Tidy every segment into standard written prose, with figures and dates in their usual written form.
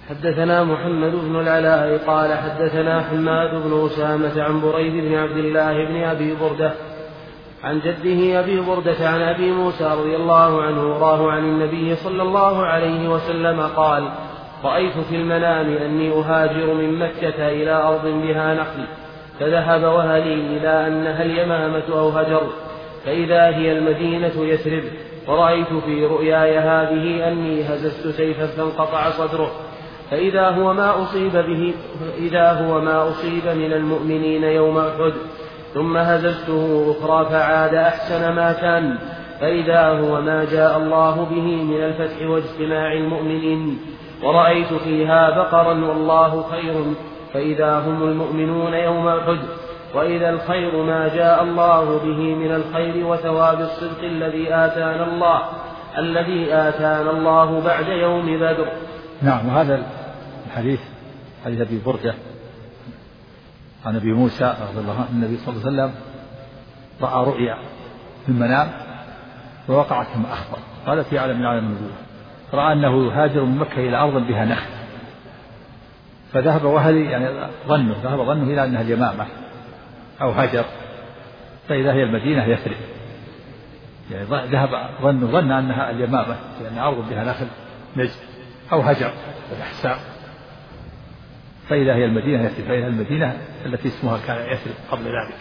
حدثنا محمد بن العلاء قال حدثنا حماد بن أسامة عن بريد بن عبد الله بن أبي بردة عن جده أبي بردة عن أبي موسى رضي الله عنه وراه عن النبي صلى الله عليه وسلم قال: رأيت في المنام أني أهاجر من مكة إلى أرض بها نخل، فذهب وهلي إلى أنها اليمامة أو هجر، فإذا هي المدينة يثرب، ورأيت في رؤياي هذه أني هززت سيفا فانقطع صدره، فإذا هو ما أصيب من المؤمنين يوم أحد، ثم هززته أخرى فعاد أحسن ما كان، فإذا هو ما جاء الله به من الفتح واجتماع المؤمنين، ورأيت فيها بقرا والله خير، فإذا هم المؤمنون يوم أحد، وإذا الخير ما جاء الله به من الخير وثواب الصدق الذي آتانا الله بعد يوم بدر. نعم. وهذا الحديث حديث أبي بردة عن أبي موسى رضي الله عنه النبي صلى الله عليه وسلم رأى رؤيا في المنام ووقعت كما أخبر، قال في عالم من عالم النبوة، رأى أنه يهاجر من مكة إلى أرض بها نخل، فذهب وهلي يعني ذهب ظنه إلى أنها اليمامة أو هجر، فإذا هي المدينة يثرب، يعني ذهب ظن أنها اليمامة لأن أرض بها نخل نجد أو هجر الأحساء، فإذا هي المدينة يثرب، فإذا المدينة التي اسمها كان يثرب قبل ذلك.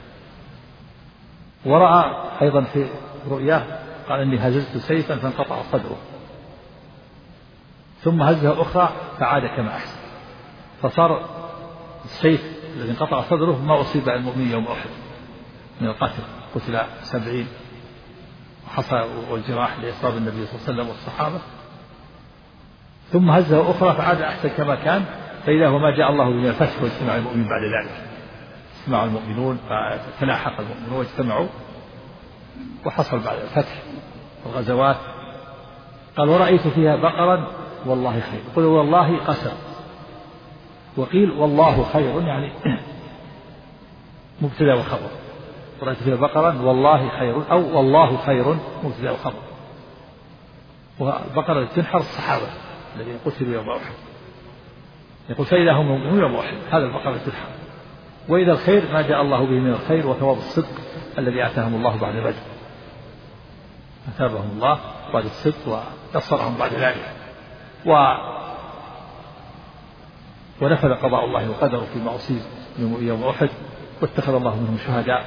ورأى أيضا في رؤياه قال إني هززت سيفا فانقطع صدره، ثم هزها أخرى فعاد كما أحسن، فصار السيف الذي انقطع صدره ما أصيب المؤمن يوم أحد من القتل، قتل 70 وحصى والجراح لإصابة النبي صلى الله عليه وسلم والصحابة، ثم هزها أخرى فعاد أحسن كما كان، فإذا هو ما جاء الله من الفتح واجتماع المؤمنين بعد ذلك، اجتمع المؤمنون فتلاحق المؤمنون واجتمعوا وحصل بعد الفتح والغزوات. قال: ورأيت فيها بقرا والله خير، قل والله قسم، وقيل والله خير يعني مبتدأ وخبر، ورأيت فيها بقرا والله خير أو والله خير مبتدأ وخبر. وبقرة تنحر الصحابة الذين قتلوا يوم أحد، يقول فإذا هم مؤمنون يوم أحد، هذا البقرة تنحر، وإذا الخير ما جاء الله به من الخير وثواب الصدق الذي آتاهم الله بعد بدر، أثابهم الله بعد الصدق ونصرهم بعد ذلك، ونفذ قضاء الله وقدره فيما أصيب يوم أحد، واتخذ الله منهم شهداء،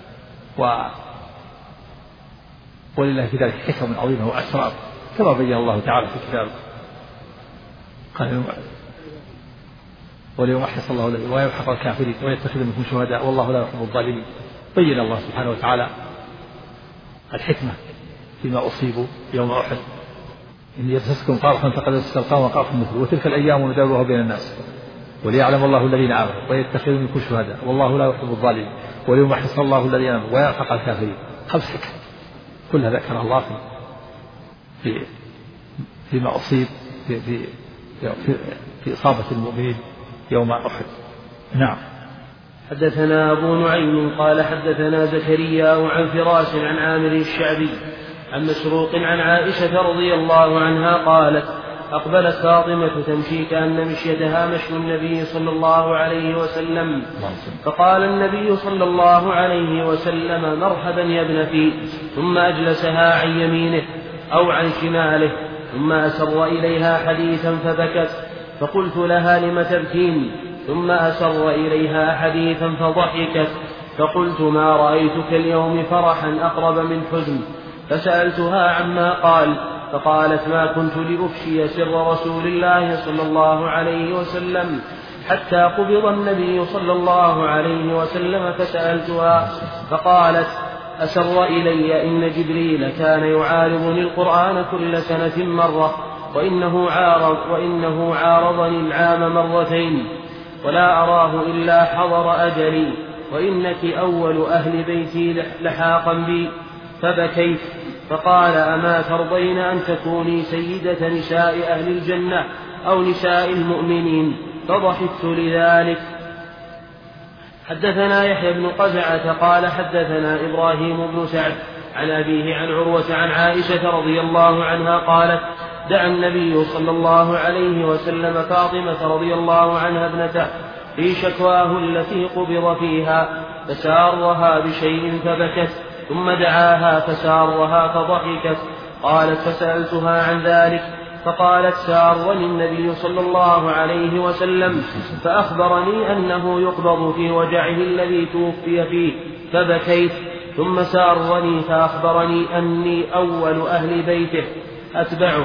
ولله في ذلك حكم عظيمة وأسرار كما بين الله تعالى في كتابه. قال: وليوم أحرص الله الذين ويمحق الكافرين ويتخذ منهم شهداء والله لا يحب الظالمين. بين الله سبحانه وتعالى الحكمة فيما أصيبوا يوم أحد، إن يمسسكم قرح فقد مس القوم قرح مثله، وتلك الأيام نداولها بين الناس وليعلم الله الذين آمنوا ويتخذ منكم شهداء والله لا يحب الظالمين وليوم أحرص الله الذين آمنوا ويمحق الكافرين. 5 حكم كلها ذكر الله فيما أصيب في إصابة المؤمنين يوم أحد. نعم. حدثنا أبو نعيم قال حدثنا زكريا عن فراس عن عامر الشعبي عن مسروق عن عائشة رضي الله عنها قالت: أقبلت فاطمة تمشي كأن مشيتها مشي النبي صلى الله عليه وسلم، فقال النبي صلى الله عليه وسلم: مرحبا يا ابنتي، ثم أجلسها عن يمينه أو عن شماله، ثم أسر إليها حديثا فبكت، فقلت لها: لم تبكين؟ ثم أسر إليها حديثا فضحكت، فقلت: ما رأيتك اليوم فرحا أقرب من حزن، فسألتها عما قال، فقالت: ما كنت لأفشي سر رسول الله صلى الله عليه وسلم حتى قبض النبي صلى الله عليه وسلم، فسألتها فقالت: أسر إلي إن جبريل كان يعارضني القرآن كل سنة مرة، وإنه عارضني العام مرتين، ولا أراه إلا حضر أجلي، وإنك أول أهل بيتي لحاقا بي، فبكيت، فقال: أما ترضين أن تكوني سيدة نساء أهل الجنة أو نساء المؤمنين؟ فضحكت لذلك. حدثنا يحيى بن قزعة قال حدثنا إبراهيم بن سعد عن أبيه عن عروة عن عائشة رضي الله عنها قالت: دعا النبي صلى الله عليه وسلم فاطمة رضي الله عنها ابنته في شكواه التي قبض فيها فسارها بشيء فبكت، ثم دعاها فسارها فضحكت. قالت فسألتها عن ذلك فقالت سارني النبي صلى الله عليه وسلم فأخبرني أنه يقبض في وجعه الذي توفي فيه فبكيت، ثم سارني فأخبرني أني أول أهل بيته أتبعه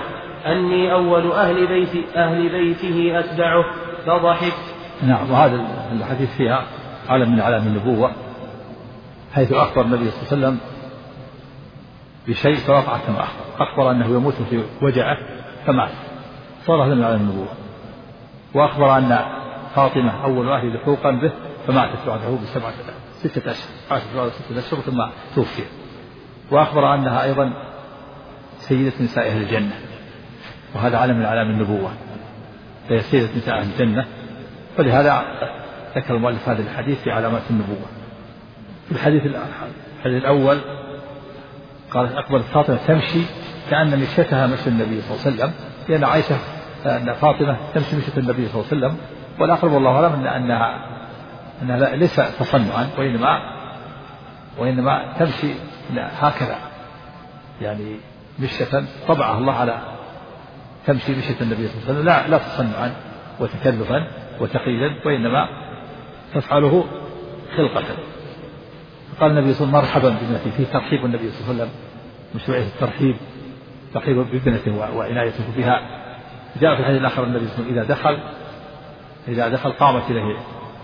فضحكت. نعم. وهذا الحديث فيها علم من علام النبوة، حيث أخبر النبي صلى الله عليه وسلم بشيء فوقع كما أخبر أنه يموت في وجعه فمات، صار هذا من علام النبوة. وأخبر أن فاطمة أول أهل لحوقا به فماتت بعده ستة أشهر ثم توفي. وأخبر أنها أيضا سيدة نساء أهل الجنة، وهذا علم من علام النبوة، فهي سيدة نساء أهل الجنة. ولهذا ذكر المؤلف هذا الحديث في علامات النبوة. في الحديث الأول قالت أقبلت فاطمة تمشي كأن مشيتها مشي النبي صلى الله عليه وسلم، لأن عائشة أن فاطمة تمشي مشية النبي صلى الله عليه وسلم، والأقرب والله أعلم أنها ليس تصنعا، وإنما تمشي هكذا، يعني مشية طبعها الله على تمشي مشية النبي صلى الله عليه وسلم، لا تصنعا وتكلفا وتقييدا، وإنما تفعله خلقة. قال النبي صلى الله عليه وسلم مرحبا بابنتي، فيه ترحيب النبي صلى الله عليه وسلم، مشروعية الترحيب، ترحيب بابنته وعنايته بها. جاء في الحديث الآخر النبي صلى الله عليه وسلم إذا دخل قامت إليه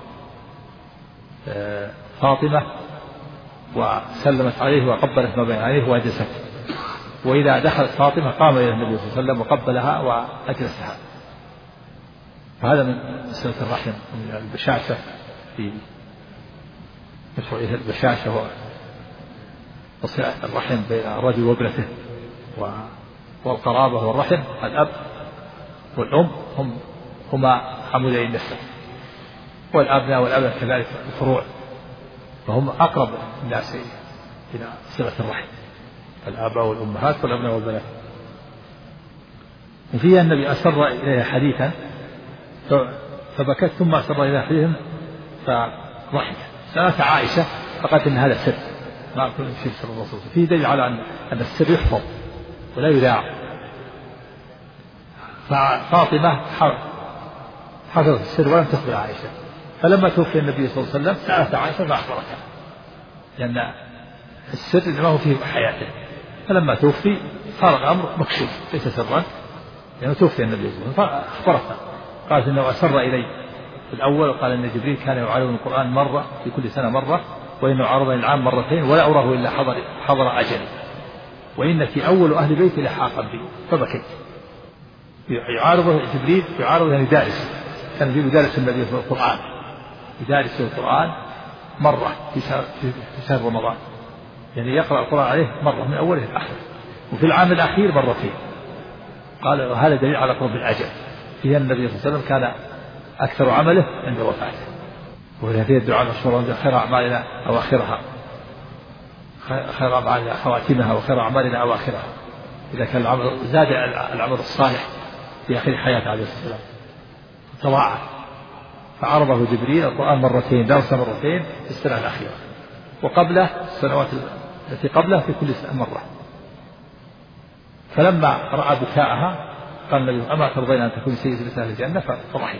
فاطمة وسلمت عليه وقبلت ما بين عينيه وأجلست، وإذا دخلت فاطمة قام إلى النبي صلى الله عليه وسلم وقبلها وأجلسها. فهذا من صلة الرحم ومن البشاشة في مشروعية البشاشة وصلة الرحم بين الرجل وابنته، والقرابة والرحم. الأب والأم هما عمودي النسب، والأبناء والأبناء كذلك الفروع، فهم أقرب الناس إلى صلة الرحم، الآباء والأمهات والأبناء والبنات. وفيها النبي أسر إليها حديثا فبكت، ثم أسر إليها حديثا فضحكت. سألت عائشة فقالت إن هذا سر، ما كل شيء سر الرسول. فيه دليل على أن السر يحفظ ولا يذاع. ففاطمة حفظت السر ولم تخبر عائشة، فلما توفي النبي صلى الله عليه وسلم سألت عائشة فأخبرتها، لأن السر إنما هو فيه حياته، فلما توفي صار الأمر مكشوف ليس سرا، لأنه توفي النبي صلى الله عليه وسلم، فأخبرتها قالت إنه أسر إلي في الأول، وقال إن جبريل كان يعلم القرآن مرة في كل سنة مرة، وإنه عرضني العام مرتين ولا أراه إلا حضر أجلي، وإنك أول أهل بيتي لحاقا بي. فبكيت. يعارضه جبريل، يعارضه يعني دارس، كان جبريل يدارس النبي في القرآن، يدارس القرآن مرة في شهر رمضان، يعني يقرأ القرآن عليه مرة من أوله لآخره، وفي العام الأخير مرتين. قال وهذا دليل على قرب الأجل. فيها النبي صلى الله عليه وسلم كان أكثر عمله عند وفاته، وهذه الدعاء المشهورة خير أعمالنا أواخرها، خير أعمالنا خواتمها، وخير أعمالنا أواخرها. إذا كان العمل زاد العمل الصالح في آخر حياته عليه الصلاة والسلام تضاعف. فعرضه جبريل القرآن مرتين، درس مرتين في السنة الأخيرة، وقبله السنوات التي قبله في كل سنة مرة. فلما رأى بكاءها قال النبي أما ترضين أن تكون سيدة نساء الجنة؟ فضحك.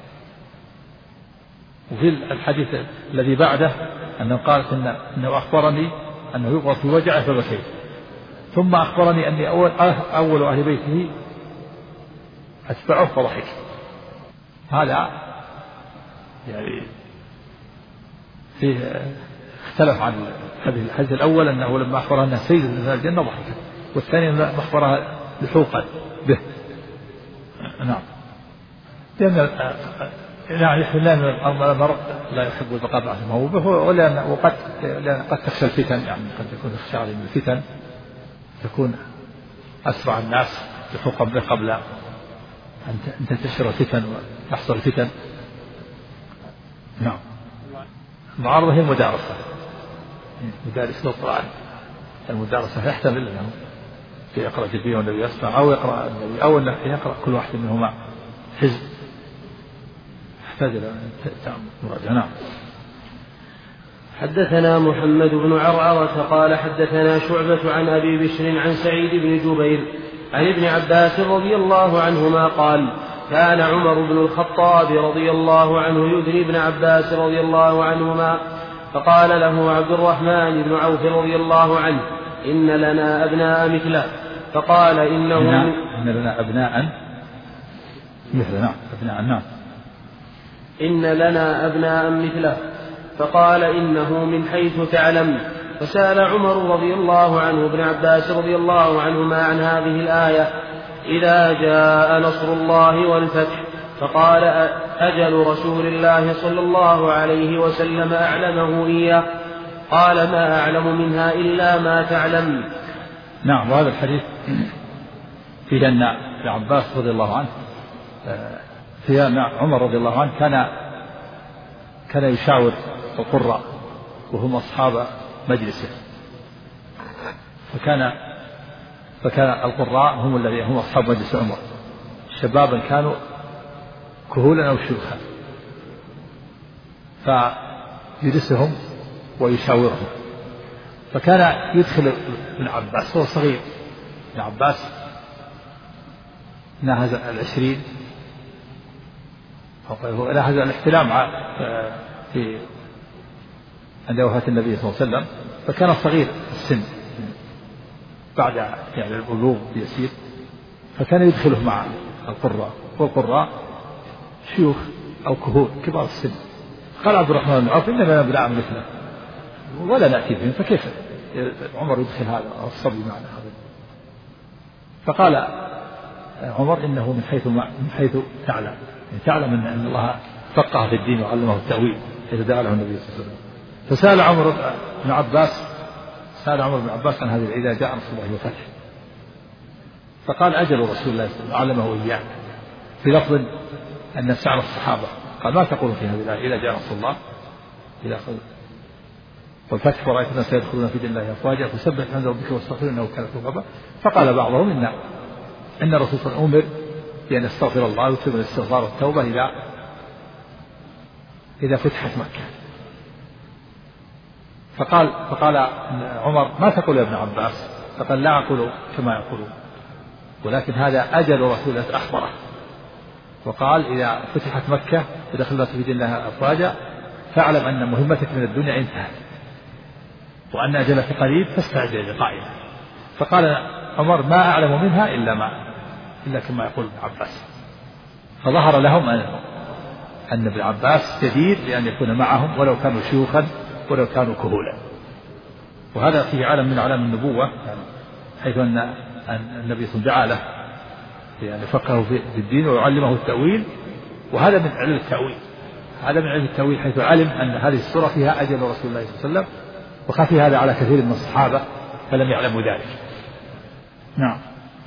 وفي الحديث الذي بعده أنه قالت إنه أخبرني أنه يقبض في وجعه فبكيت، ثم أخبرني أني أول أهل بيته أتبعه فضحك. هذا يعني فيه اختلف عن الحديث الأول أنه لما أخبرها أنها سيدة نساء الجنة ضحكت، والثاني لما أخبرها لحوقا به. نعم. لأن المرء لا يحب البقاء بعد ما هو به، ولأن قد تخشى الفتن، يعني قد تكون تخشى عليه من الفتن، تكون أسرع الناس لحوقا به قبل أن تنتشر الفتن وتحصل الفتن. نعم. المعارضة هي المدارسة، مدارس القرآن، المدارسة يحتمل أنه يقرأ جبريل والنبي يسمع، أو يقرأ النبي، أو أنه يقرأ كل واحد منهما حزب، يحتاج إلى مراجعة. نعم. حدثنا محمد بن عرعرة قال حدثنا شعبة عن أبي بشر عن سعيد بن جبير عن ابن عباس رضي الله عنهما قال كان عمر بن الخطاب رضي الله عنه يدني ابن عباس رضي الله عنهما، فقال له عبد الرحمن بن عوف رضي الله عنه إن لنا أبناء مثله، فقال إن لنا أبناء مثله. نعم. أبناء. نعم. إن لنا أبناء مثله، فقال إنه من حيث تعلم. فسأل عمر رضي الله عنه ابن عباس رضي الله عنهما عن هذه الآية إذا جاء نصر الله والفتح، فقال أجل رسول الله صلى الله عليه وسلم أعلمه إياه، قال ما أعلم منها إلا ما تعلم. نعم. وهذا الحديث فيه أن ابن عباس رضي الله عنه فيه أن عمر رضي الله عنه كان يشاور القراء وهم أصحاب مجلسه، فكان القراء هم الذين هم أصحاب مجلس عمر، شبابا كانوا كهولا أو شيوخا، فيجلسهم ويشاورهم. فكان يدخل ابن عباس، هو صغير، ابن عباس ناهز 20 أو ناهز الاحتلام في عند وفاة النبي صلى الله عليه وسلم، فكان صغير السن بعد يعني البلوغ يسير، فكان يدخله مع القراء، والقراء شيوخ أو كهول كبار السن. قال عبد الرحمن بن عوف إننا لنا أبناء مثله ولا نأتي بهم، فكيف عمر يدخل هذا الصبي معنا هذا؟ فقال عمر إنه من حيث تعلم، تعلم أن الله فقه في الدين وعلمه التأويل حيث دعا له النبي صلى الله عليه وسلم. فسأل عمر بن عباس عن هذه إذا جاء نصر الله والفتح، فقال أجل رسول الله صلى الله عليه وسلم علمه إياه، في لفظ أن سأل الصحابة قال ما تقول في هذه الآية إذا جاء نصر الله والفتح ورأيت الناس يدخلون في دين الله أفواجا فسبح بحمد ربك واستغفر إنه كان توابا. فقال بعضهم إن الرسول صلى الله عليه وسلم أمر بأن يستغفر الله ويكتب الاستغفار والتوبة إذا فتحت مكة. فقال عمر ما تقول يا ابن عباس؟ فقال لا أقول كما يقولون، ولكن هذا أجل رسول الله أخبره، وقال إذا فتحت مكة ودخلت في دين الله أفواجا فاعلم أن مهمتك من الدنيا انتهت وأن أجلك قريب فاستعد للقائها. فقال عمر ما أعلم منها إلا كما يقول ابن عباس. فظهر لهم أن ابن عباس جدير بأن يكون معهم ولو كانوا شيوخا ولو كانوا كهولا. وهذا فيه علم من أعلام النبوة، حيث أن النبي صلى الله عليه وسلم دعا له يعني يفقهه في الدين ويعلمه التأويل، وهذا من علم التأويل، حيث علم أن هذه السورة فيها أجل رسول الله صلى الله عليه وسلم، وخفي هذا على كثير من الصحابة فلم يعلموا ذلك. نعم.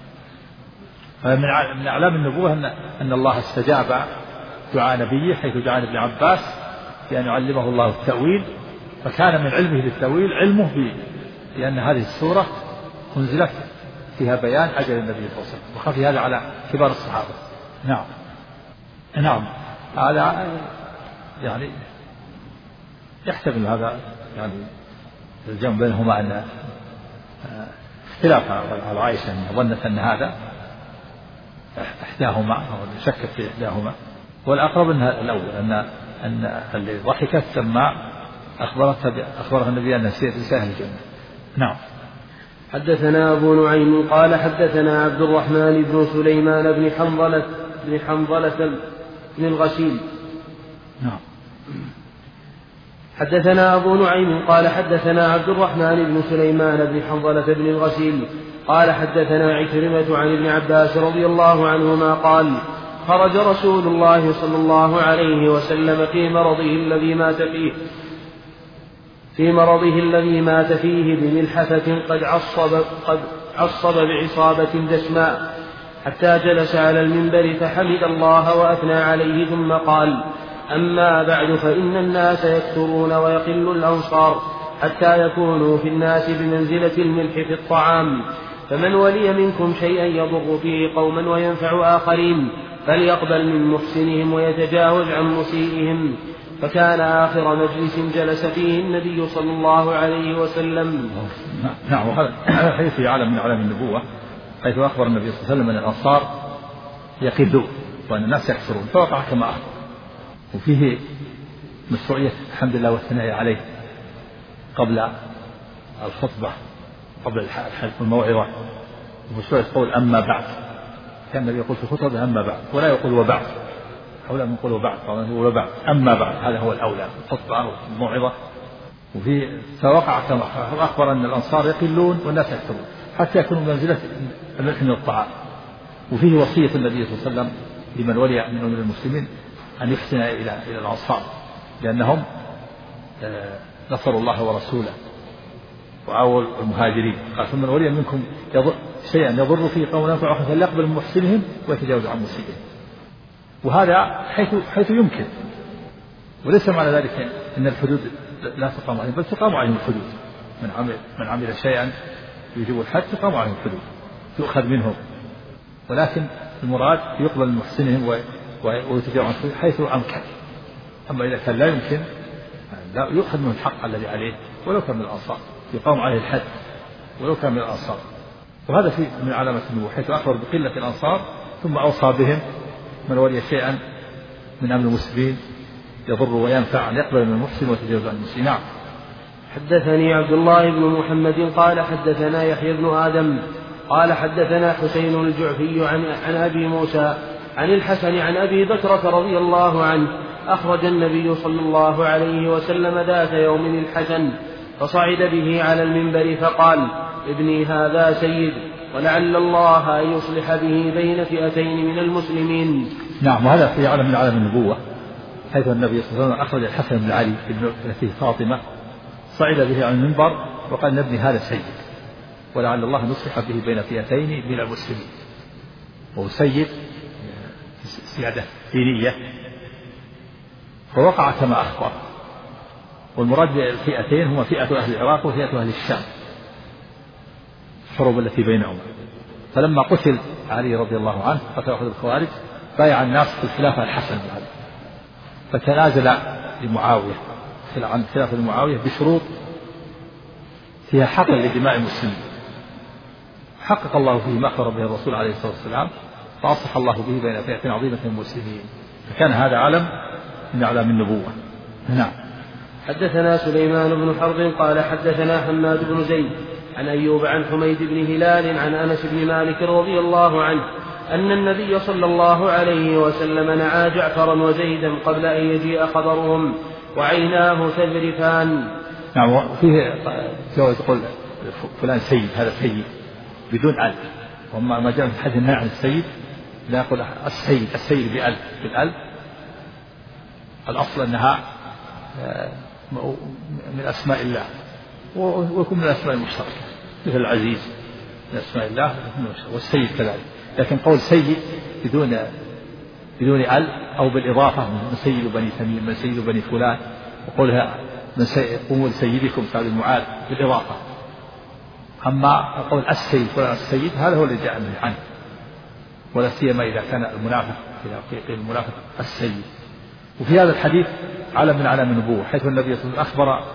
من أعلام النبوة أن الله استجاب دعاء نبيه حيث دعا ابن عباس بأن يعلمه الله التأويل، فكان من علمه للتأويل علمه بأن هذه السورة أنزلت فيها بيان أجل النبي صلى الله عليه وسلم، وخفي هذا على كبار الصحابة. نعم. هذا يعني يحتمل هذا يعني الجمع بينهما أن اختلاف على عائشة أن ظنت أن هذا إحداهما أو شكت في إحداهما، والأقرب أنها الأول أن اللي ضحكت سماع أخبرها النبي أن سيأهل الجنة. نعم. حدثنا أبو نعيم قال حدثنا عبد الرحمن بن سليمان بن حنظلة بن الغسيل. نعم. حدثنا أبو نعيم قال حدثنا عبد الرحمن بن سليمان بن حنظلة بن الغسيل قال حدثنا عكرمة عن ابن عباس رضي الله عنهما قال خرج رسول الله صلى الله عليه وسلم في مرضه الذي مات فيه بملحفة قد عصب بعصابة دسماء، حتى جلس على المنبر فحمد الله وأثنى عليه ثم قال أما بعد فإن الناس يكثرون ويقل الأنصار حتى يكونوا في الناس بمنزلة الملح في الطعام، فمن ولي منكم شيئا يضر به قوما وينفع آخرين فليقبل من محسنهم ويتجاوز عن مسيئهم. فكان آخر مجلس جلس فيه النبي صلى الله عليه وسلم. نعم. وهذا حيث يعلم من علم النبوة، حيث أخبر النبي صلى الله عليه وسلم أن الأنصار يقلون وأن الناس يكثرون، فوقع كما أخبر. وفيه مشروعية الحمد لله والثناء عليه قبل الخطبة، قبل الحديث والموعظة، ومشروعية قول أما بعد. كان النبي يقول في الخطبة أما بعد، ولا يقول وبعد، أولى من يقول وبعد، يقول وبعد، أما بعد، هذا هو الأولى في الخطبة أو الموعظة. فوقع كما أخبر أن الأنصار يقلون والناس يكثرون حتى يكونوا بمنزلة الملح من الطعام. وفيه وصية النبي صلى الله عليه وسلم لمن ولي من أمر المسلمين أن يحسن إلى الأنصار، لأنهم نصروا الله ورسوله وعاونوا المهاجرين. قال فمن ولي منكم شيئا يضر فيه قوم ينفع فليقبل من محسنهم ويتجاوز عن مسيئهم. وهذا حيث يمكن، وليس معنى ذلك أن الحدود لا تقام عليهم، بل تقام عليهم الحدود. من عمل شيئا يجب الحد تقام عليهم الحدود، تؤخذ منهم، ولكن المراد يقبل من محسنهم ويتجاوز عن مسيئهم حيث أمكن. أما إذا كان لا يمكن لا يؤخذ منه الحق الذي عليه ولو كان من الأنصار، يقام عليه الحد ولو كان من الأنصار. وهذا من علامة النبوة، حيث أخبر بقلة الأنصار ثم أوصى بهم من ولي شيئا من أمر المسلمين يضر وينفع أن يقبل من المحسن ويتجاوز عن المسيء. نعم. حدثني عبد الله بن محمد قال حدثنا يحيى بن آدم قال حدثنا حسين الجعفي عن أبي موسى عن الحسن عن أبي بكرة رضي الله عنه أخرج النبي صلى الله عليه وسلم ذات يوم الحسن فصعد به على المنبر فقال ابني هذا سيد ولعل الله أن يصلح به بين فئتين من المسلمين. نعم. وهذا في علم من علم النبوة، حيث النبي صلى الله عليه وسلم أخرج الحسن بن علي ابنته فاطمة صعد به على المنبر وقال ابني هذا سيد ولعل الله أن يصلح به بين فئتين من المسلمين. وهو سيد سيادة دينية، فوقع كما أخبر. والمراد بالفئتين هما فئة أهل العراق وفئة أهل الشام، الحروب التي بينهم. فلما قتل علي رضي الله عنه قتل أحد الخوارج بايع الناس في الخلافة الحسن بن علي، فتنازل لمعاوية عن خلافة معاوية بشروط فيها حقن لدماء المسلمين، حقق الله فيه ما أخبر به الرسول عليه الصلاة والسلام، فأصلح الله به بين فئة عظيمة من المسلمين. فكان هذا علم من أعلام النبوة. نعم. حدثنا سليمان بن حرب قال حدثنا حماد بن زيد عن أيوب عن حميد بن هلال عن أنس بن مالك رضي الله عنه أن النبي صلى الله عليه وسلم نعى جعفرا وزيدا قبل أن يجيء خبرهم وعيناه تذرفان. نعم. فيه جواز يقول فلان سيد، هذا سيد بدون ألف. وما ما جاء في حديث النهي عن السيد لا يقول السيد بالألف. الأصل أنها من أسماء الله ويكون من الأسماء المشتركة، مثل العزيز من أسماء الله والسيد كذلك. لكن قول سيد بدون أل أو بالإضافة من سيد بني تميم، من سيد بني فلان، وقولها من قوموا لسيدكم سعد بن معاذ بالإضافة. أما قول السيد فلان السيد هذا هو الذي جاء عنه، ولا سيما إذا كان المنافق قيل المنافق السيد. وفي هذا الحديث علم من علام النبوة، حيث النبي صلى الله عليه وسلم أخبر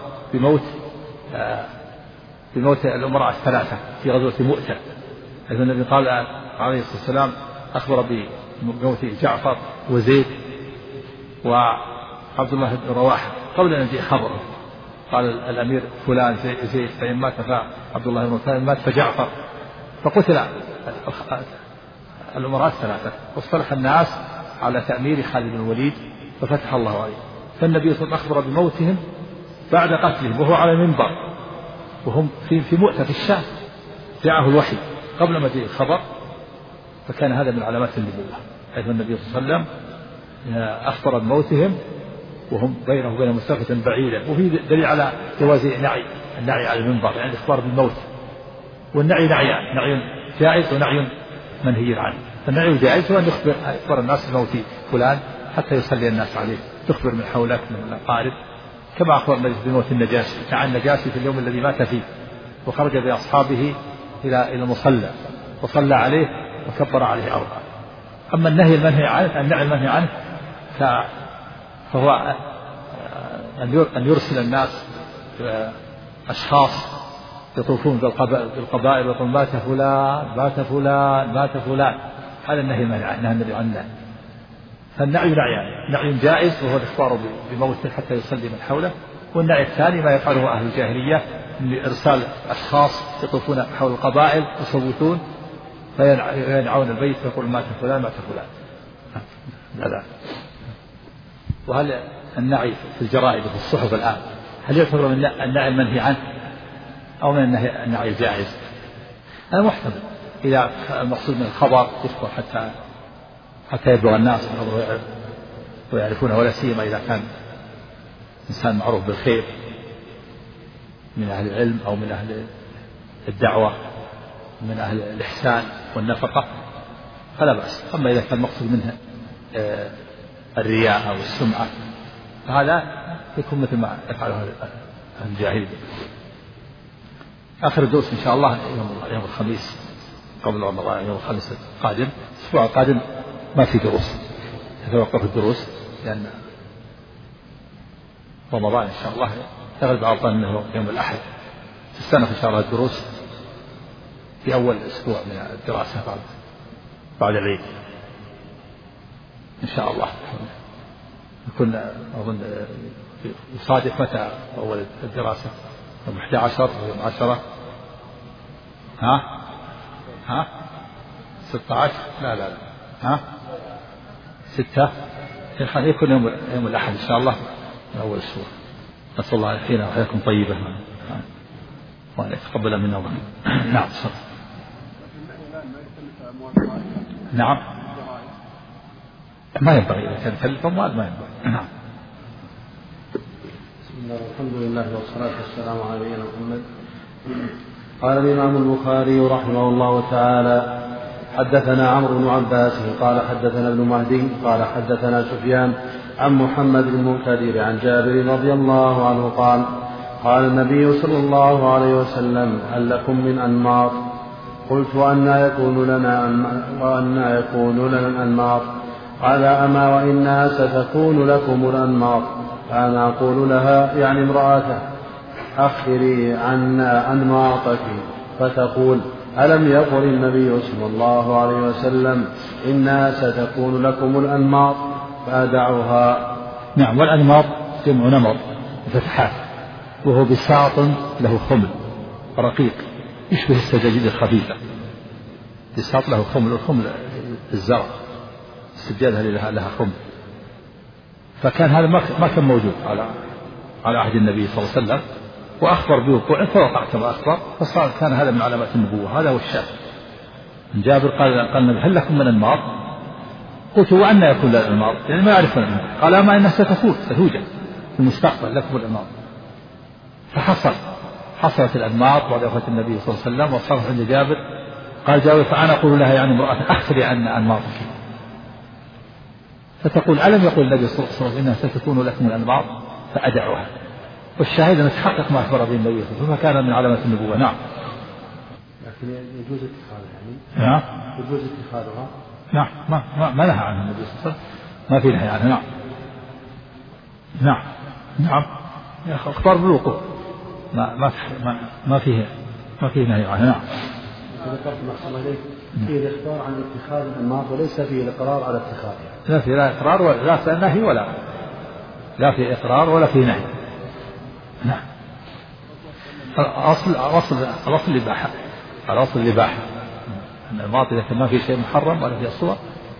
بموت الأمراء الثلاثة في غزوة مؤتة، حيث النبي قال عليه الصلاة والسلام أخبر بموت جعفر وزيد وعبد الله بن رواحة قبل أن يجيء خبره. قال الأمير فلان زيد فإن مات فعبد الله بن فلان مات فجعفر، فقتل الأمراء الثلاثة، واصطلح الناس على تأمير خالد بن الوليد ففتح الله عليه. فالنبي صلى الله عليه وسلم أخبر بموتهم بعد قتلهم وهو على المنبر وهم في مؤتة في الشام، جاءه الوحي قبل ما جاء الخبر. فكان هذا من علامات النبوة، حيث النبي صلى الله عليه وسلم أخبر بموتهم وهم بينه وبين مسافة بعيدة. وفي دليل على جواز النعي على المنبر، يعني الإخبار بالموت. والنعي نعيان، نعي جائز ونعي منهي عنه. فالنعي الجائز هو أن يخبر الناس بموت فلان حتى يصلي الناس عليه، تخبر من حولك من الأقارب، كما أخبر النبي بموت النجاشي. نعى النجاشي في اليوم الذي مات فيه وخرج بأصحابه إلى المصلى وصلى عليه وكبر عليه 4. أما النهي المنهي عنه النهي المنهي عنه فهو أن يرسل الناس أشخاص يطوفون بالقبائل ويقول مات فلان مات فلان مات فلان. هذا النهي المنهي عنه. فالنعي نعيان: نعي جائز وهو الإخبار بموته حتى يصلي من حوله، والنعي الثاني ما يفعله أهل الجاهلية من إرسال أشخاص يطوفون حول القبائل يصوتون فينعون البيت ويقول مات فلان مات فلان. هذا. وهل النعي في الجرائد وفي الصحف الآن هل يعتبر من النعي المنهي عنه أو من النعي الجائز؟ هذا محتمل إذا المقصود من الخبر يذكر حتى يبلغ الناس ويعرفونه، ولا سيما إذا كان إنسان معروف بالخير من أهل العلم أو من أهل الدعوة من أهل الإحسان والنفقة فلا بأس. أما إذا كان المقصود منه الرياء أو السمعة فهذا يكون مثل ما يفعله أهل الجاهلية. آخر الدروس إن شاء الله يوم الخميس قبل رمضان، يوم الخميس القادم. الأسبوع القادم ما في دروس، تتوقف الدروس لأن رمضان إن شاء الله تغلب على الظن أنه يوم الأحد. في السنة إن شاء الله الدروس في أول أسبوع من الدراسة بعد العيد إن شاء الله. يكون أظن يصادف متى أول الدراسة؟ يوم 11 ويوم 10 ها 16 لا 6 يكون يوم الأحد إن شاء الله من أول الأسبوع. نسأل الله يحيينا ويحييكم طيبة وأن يتقبل منا ومنكم. نعم. نعم ما ينبغي إذا كان تلف أموال ما ينبغي. نعم. بسم الله والحمد لله والصلاة والسلام على نبينا محمد. قال الإمام البخاري رحمه الله تعالى: حدثنا عمرو بن عباس قال حدثنا ابن مهدي قال حدثنا سفيان عن محمد بن المنكدر عن جابر رضي الله عنه قال: قال النبي صلى الله عليه وسلم: هل لكم من أنماط؟ قلت: وأنى يكون لنا الأنماط؟ قال: أما وإنها ستكون لكم الأنماط. فأنا أقول لها يعني امرأته: أخري عنا أنماطك. فتقول: ألم يقل النبي صلى الله عليه وسلم: إنها ستكون لكم الأنماط؟ فأدعها. نعم. والأنماط جمع نمط فتحات، وهو بساط له خمل رقيق يشبه السجاجيد الخفيفة. بساط له خمل، الخمل الزرع، السجادة لها خمل. فكان هذا ما كان موجود على عهد النبي صلى الله عليه وسلم، وأخبر بوقوعه فوقع كما أخبر، فصار كان هذا من علامات النبوة. هذا هو الشاهد. جابر قال النبي: هل لكم من أنماط؟ قلت: وأنى يكون لنا الأنماط؟ يعني ما يعرفون الأنماط. قال: أما إنها ستوجد في المستقبل لكم الأنماط. حصلت الأنماط بعد وفاة النبي صلى الله عليه وسلم، وصارت عند جابر. قال جابر: فأنا أقول لها يعني امرأة: أخبري عنا أنماطك. فتقول: ألم يقول النبي صلى الله عليه وسلم إنها ستكون لكم الأنماط؟ فأدعوها. والشاهد أن تحقق ما أخبر به النبي صلى الله عليه وسلم، فكان من علامات النبوة. نعم. لكن يجوز اتخاذها يعني. نعم. يجوز اتخاذها. نعم. ما نهى عنها النبي صلى الله عليه وسلم، ما في نهي عنها. نعم. يا أخي أخبار بالوقوع ما فيه نهي عنها. نعم. ذكرت ما صلى عليك فيه الإخبار عن اتخاذ الأنماط وليس فيه الإقرار على اتخاذها. لا في لا إقرار ولا في نهي لا في إقرار ولا في نهي. نعم. الأصل الإباحة. الأنماط إذا كان ما في شيء محرم ولا في صور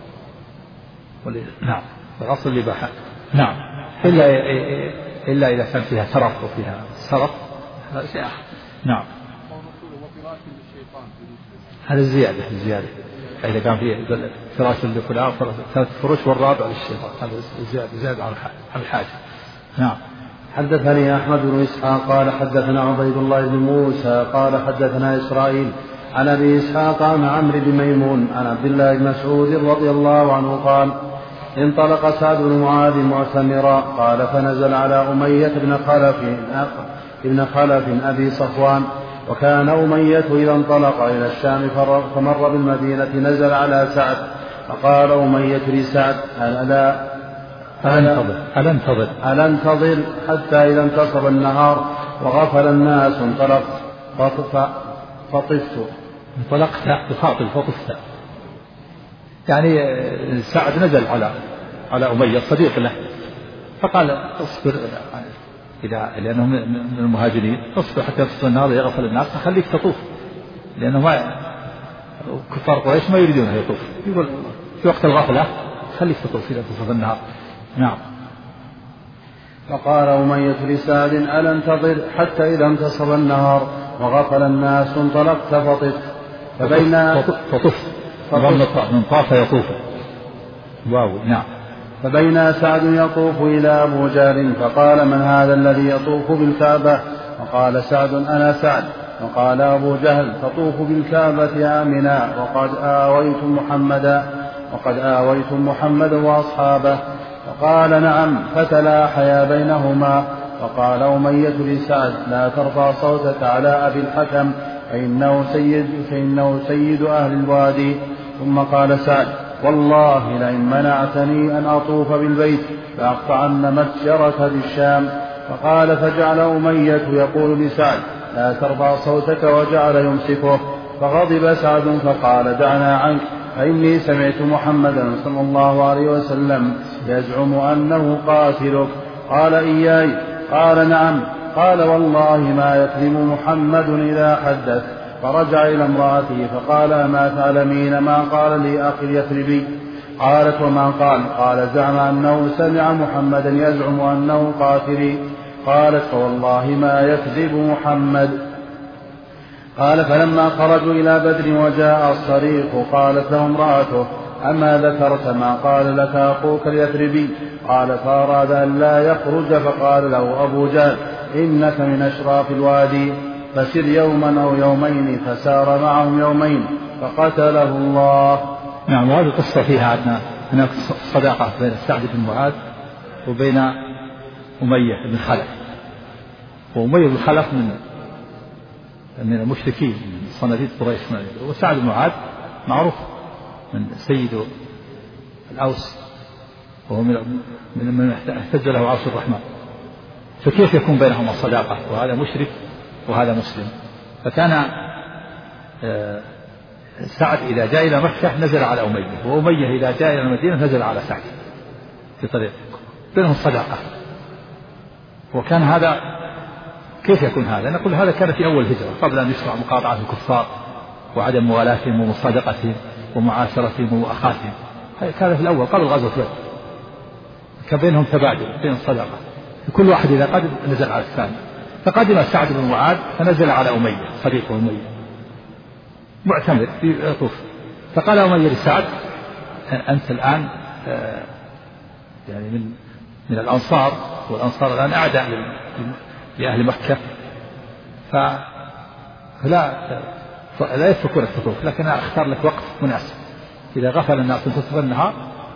نعم. الأصل الإباحة. نعم. إلا إذا كان فيها ترف وفيها سرف هذا شيء آخر. نعم. هذا الزيادة. إذا كان فيه فراش لفلان 3 فروش والرابع للشيطان هذا زيادة على الحاجة. نعم. حدثني أحمد بن إسحاق قال حدثنا عبيد الله بن موسى قال حدثنا إسرائيل عن أبي إسحاق عن عمرو بن ميمون عن عبد الله بن مسعود رضي الله عنه قال: انطلق سعد بن معاذ معتمرا قال: فنزل على أمية بن خلف أبي صفوان وكان أمية إذا انطلق إلى الشام فمر بالمدينة نزل على سعد فقال أمية لسعد ألا انتظر حتى إذا انتصف النهار وغفل الناس انطلقت بخاطب فطفت. يعني سعد نزل على أمية صديق له فقال اصبر لأنه من المهاجرين اصبر حتى ينتصف النهار يغفل الناس فخليك تطوف لأنه كفار قريش ما يريدون أن يطوف يقول في وقت الغفلة خليك تطوف إذا انتصف النهار. نعم. فقال أمية لسعد ألا انتظر حتى إذا انتصف النهار وغفل الناس انطلقت فطفت من طاف يطوف. واو. نعم. فبين سعد يطوف إلى أبو جهل فقال من هذا الذي يطوف بالكعبة؟ فقال سعد أنا سعد. وقال أبو جهل تطوف بالكعبة آمنا وقد آويتم محمدا وأصحابه. فقال نعم فتلاحيا بينهما. فقال أمية لسعد لا ترفع صوتك على أبي الحكم فإنه سيد أهل الوادي. ثم قال سعد والله لئن منعتني أن أطوف بالبيت لأقطعن متجرك بالشام. فقال فجعل أمية يقول لسعد لا ترفع صوتك وجعل يمسكه. فغضب سعد فقال دعنا عنك فإني سمعت محمدا صلى الله عليه وسلم يزعم أنه قاتلك. قال إياي؟ قال نعم. قال والله ما يكذب محمد إذا حدث. فرجع إلى امرأته فقال أما تعلمين ما قال لي أخي اليثربي؟ قالت وما قال؟ قال زعم أنه سمع محمدا يزعم أنه قاتلي. قالت فوالله ما يكذب محمد. قال فلما خرجوا إلى بدر وجاء الصريخ قالت له امرأته أما ذكرت ما قال لك أخوك اليثربي؟ قال فأراد أن لا يخرج فقال له أبو جهل إنك من أشراف الوادي فسر يوما أو يومين. فسار معهم يومين فقتله الله. نعم. وهذه القصة فيها هناك صداقة بين سعد بن معاذ وبين أمية بن خلف. وأمية بن خلف من المشركين من صناديد قريش. وسعد بن معاذ معروف من سيد الأوس وهو من اهتز له عرش الرحمن. فكيف يكون بينهما صداقة وهذا مشرك وهذا مسلم؟ فكان سعد إذا جاء إلى مكة نزل على أمية وأمية إذا جاء إلى المدينة نزل على سعد في طريق بينهم صداقة. وكان هذا كيف يكون هذا؟ نقول هذا كان في أول هجرة قبل أن يشرع مقاطعة الكفار وعدم موالاتهم ومصادقتهم ومعاشرتهم ومؤاخاتهم. كان في الأول قبل غزوة بدر كان بينهم تبادل بين الصداقة. كل واحد إذا قدم نزل على الثاني. فقدم سعد بن معاذ فنزل على أمية صديقه أمية معتمر في يطوف. فقال أمية لسعد أنت الآن يعني من الأنصار والأنصار الآن أعداء لأهل مكة فلا يتركونك تطوف لكن أنا أختار لك وقت مناسب إذا غفل الناس انتصف النهار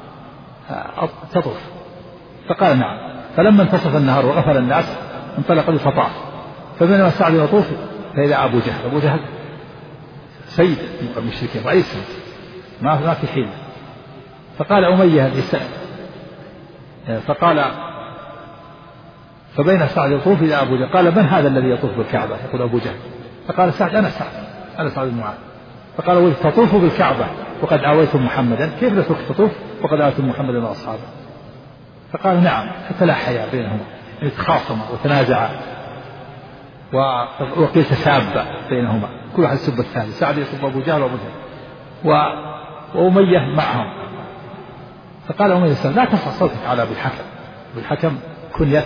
تطوف. فقال نعم. فلما انتصف النهار وغفل الناس انطلق فطاف. فبينما سعد يطوف فإذا أبو جهل سيد المشركين رئيسهم ما في حيلة. فقال أمية فبين سعد يطوف إلى أبو جهل قال من هذا الذي يطوف بالكعبة؟ يقول أبو جهل. فقال سعد أنا سعد بن معاذ. فقال تطوف بالكعبة وقد آويتم محمدا؟ كيف لا تطوف وقد آويتم محمدا وأصحابه؟ فقال نعم. فتلاحيا بينهما يتخاصما وتنازعا وقيل تسابا بينهما كل واحد يسب الثاني. سعد يسب أبو جهل وأبو جهل وأمية معهم. فقال أمية لا ترفع صوتك على أبي الحكم كنية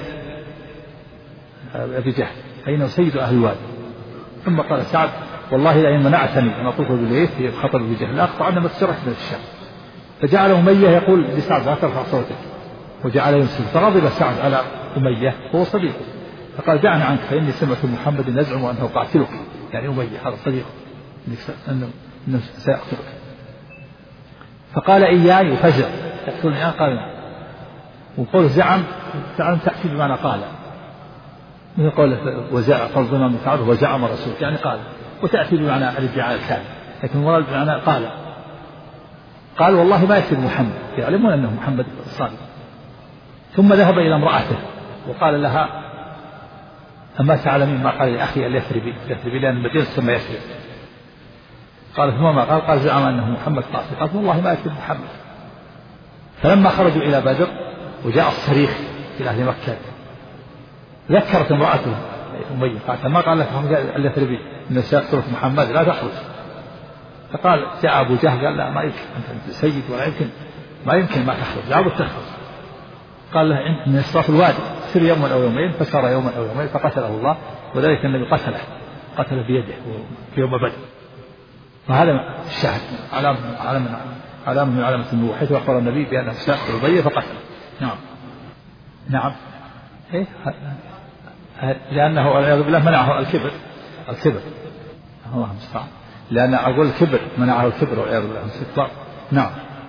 أبي جهل فإنه سيد أهل الوادي. ثم قال سعد والله لئن منعتني أن أطوف بالبيت في خطر أبي جهل لأقطعن متجرك من الشام. فجعل أمية يقول لسعد لا ترفع صوتك وجعل يمسك. فغضب سعد على أمية هو صديقه فقال دعنا عنك فإني سمعت محمد يزعم أنه قاتلك. يعني أمية هذا صديقه أنه سيقتلك. فقال إياي فزع يقتلني. قال وقول زعم تأتي بمعنى قال من قوله وزع فرضنا من تعرف وزعم رسول يعني قال، وتأتي بمعنى الادعاء الكامل، لكن المراد بمعنى قال والله ما يكتب محمد، يعلمون أنه محمد الصادق. ثم ذهب إلى امرأته وقال لها أما تعلمين ما قال لأخي اليثربي لأن المدينة تسمى يثرب. قالت ما قال زعم أنه محمد قاتل. قالت والله ما يكتب محمد. فلما خرجوا إلى بدر وجاء الصريخ إلى أهل مكة ذكرت امرأته أمية قالت ما قال لك اليثربي إن سيقتلك محمد لا تخرج. فقال جاء أبو جهل قال لا ما يمكن أنت سيد ولا يمكن ما يمكن ما تخرج لابد تخرج. قال له من إسراف الوادي سر يوما أو يومين، فسار يوما أو يومين فقتله الله، وذلك النبي قتله بيده في يوم بدر. فهذا الشاهد علامة من علامة النبوة، حيث أخبر النبي بأنه سيقتل أبي فقتله. نعم إيه؟ لأنه والعياذ بالله منعه الكبر الله المستعان، لأن أقول الكبر منعه الكبر والعياذ بالله الاستكبار. نعم.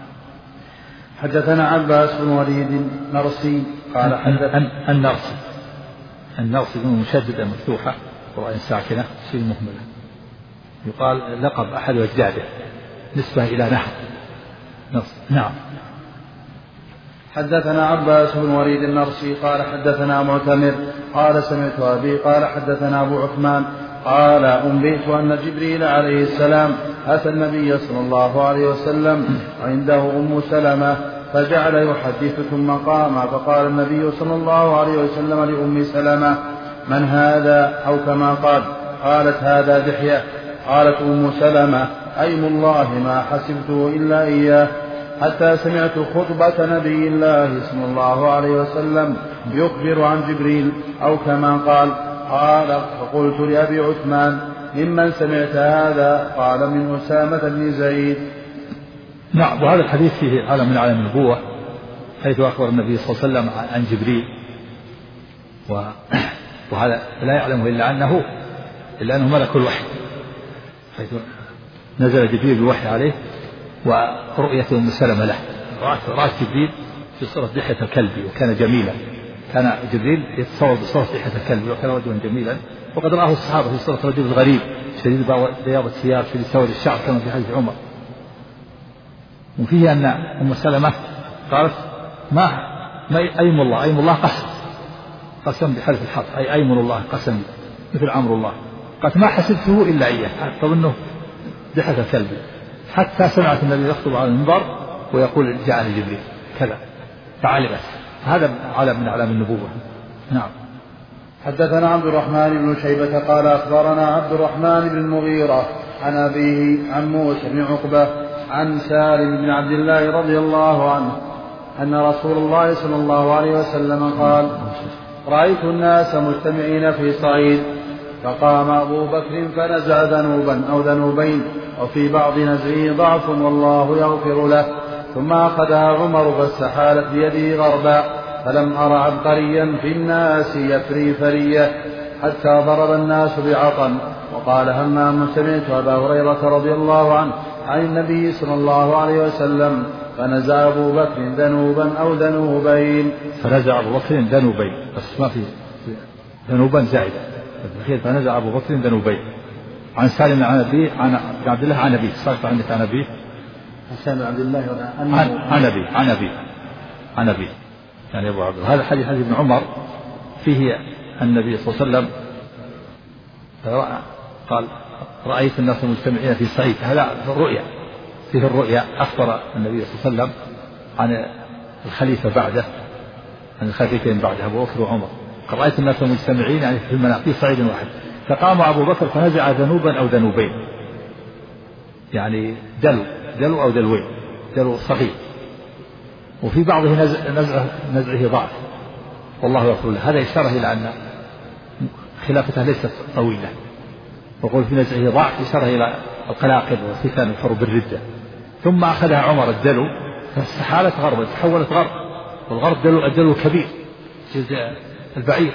حدثنا عباس بن وليد نرسي قال النرسي مشددة مفتوحة وراء ساكنة شيء مهملة، يقال لقب أحد أجداده نسبة إلى نهر نرسي. نعم. حدثنا عباس بن وليد النرسي قال حدثنا معتمر قال سمعت أبي قال حدثنا أبو عثمان قال أنبئت أن جبريل عليه السلام أتى النبي صلى الله عليه وسلم عنده أم سلمة فجعل يحدث ثم قام، فقال النبي صلى الله عليه وسلم لأم سلمة من هذا أو كما قالت هذا دحية. قالت أم سلمة أيم الله ما حسبته إلا إياه، حتى سمعت خطبة نبي الله صلى الله عليه وسلم يخبر عن جبريل أو كما قال فقلت لأبي عثمان ممن سمعت هذا؟ قال من أسامة بن زيد. نعم. وهذا الحديث فيه علم من علم النبوة، حيث أخبر النبي صلى الله عليه وسلم عن جبريل، وهذا لا يعلمه إلا أنه ملك الوحي، حيث نزل جبريل بالوحي عليه ورؤية أم سلمة له. رأت جبريل في صورة دحية الكلب وكان جميلا، كان جبريل يتصور بصورة دحية الكلب وكان رجلا جميلا، وقد رآه الصحابة في صورة رجل غريب شديد بياض الثياب شديد سواد الشعر كما في حديث عمر. وفيه أن أم سلمة قالت ما أيم الله قسم بحلف الحق، أي أيمن الله قسم مثل عمرو الله. قالت ما حسبته إلا إياه، تظنه دحية الكلب، حتى سمعت النبي يخطب على المنبر ويقول جاءني جبريل كذا فعلمت. هذا علم من أعلام النبوة. نعم. حدثنا عبد الرحمن بن شيبة قال أخبرنا عبد الرحمن بن المغيرة عن أبيه عن موسى بن عقبة عن سالم بن عبد الله رضي الله عنه أن رسول الله صلى الله عليه وسلم قال رأيت الناس مجتمعين في صعيد، فقام أبو بكر فنزع ذنوبا أو ذنوبين، وفي بعض نزعه ضعف والله يغفر له، ثم أخذها عمر فاستحالت بيده غربا، فلم أر عبقريا في الناس يفري فرية حتى ضرب الناس بعطن. وقال همام سمعت أبا هريرة رضي الله عنه عن النبي صلى الله عليه وسلم فنزع أبو بكر ذنوبا أو ذنوبين. فنزع أبو بكر ذنوبين، بس ما في ذنوبا زائدة، فنزع أبو بكر ذنوبين. عن سالم عن أبيه عن عبد الله عن أبيه. صارت عندك عن أبيه؟ سالم عبد الله عن أبيه يعني أبو عبد الله. هذا حديث ابن عمر فيه النبي صلى الله عليه وسلم قال رأيت الناس مجتمعين في صعيد. هذا الرؤيا، فيه الرؤيا. أخبر النبي صلى الله عليه وسلم عن الخليفة بعده، عن الخليفتين بعده أبو بكر وعمر. قال رأيت الناس مجتمعين يعني في المنام في صعيد واحد، فقام أبو بكر فنزع ذنوبا أو ذنوبين، يعني دلو أو دلوين، دلو صغير، وفي بعضه نزعه ضعف والله يغفر له. هذا إشارة إلى أن خلافته ليست طويلة، وقول في نزعه ضعف إشارة إلى القلاقل والفتن والحروب الردة. ثم أخذها عمر الدلو فاستحالت غربا، تحولت غرب، والغرب الدلو كبير جزء البعير،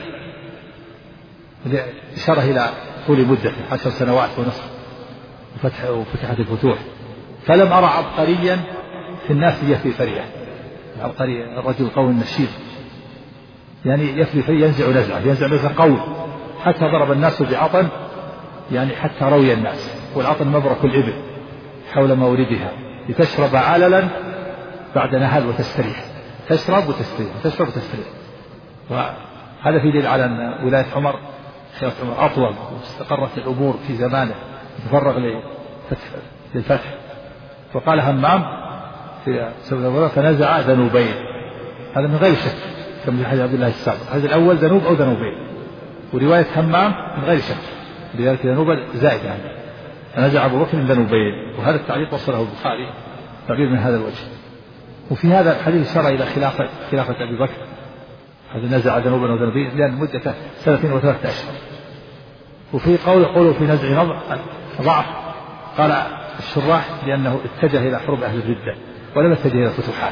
إشارة إلى طول مدة 10 سنوات ونصف وفتحت الفتوح. فلم أرى عبقريا في الناس يفي فرية. العبقري الرجل القوي النشيط يعني يفلي فيه ينزع نزعة قول، حتى ضرب الناس بعطن، يعني حتى روي الناس، والعطن مبرك الإبل حول موردها لتشرب عللا بعد نهل وتستريح، تشرب وتستريح. وهذا في دليل على أن ولاية عمر خلافة عمر أطول، واستقرت الأمور في زمانه، تفرغ للفتح. وقال همام في سبب الأول فنزع ذنوبين، هذا من غير شك كما في حديث عبد الله السابق، هذا الأول ذنوب أو ذنوبين، ورواية همام من غير شك، لذلك ذنوب زائد يعني فنزع أبو بكر ذنوبين، وهذا التعليق وصله البخاري تعبير من هذا الوجه. وفي هذا الحديث إشارة إلى خلافة أبي بكر، هذا نزع ذنوبا وذنوبين لأن مدة 2 و3 أشهر. وفي قوله في نزع ضعف، قال الشراح لأنه اتجه إلى حروب أهل الردة ولم يتجه إلى الفتوحات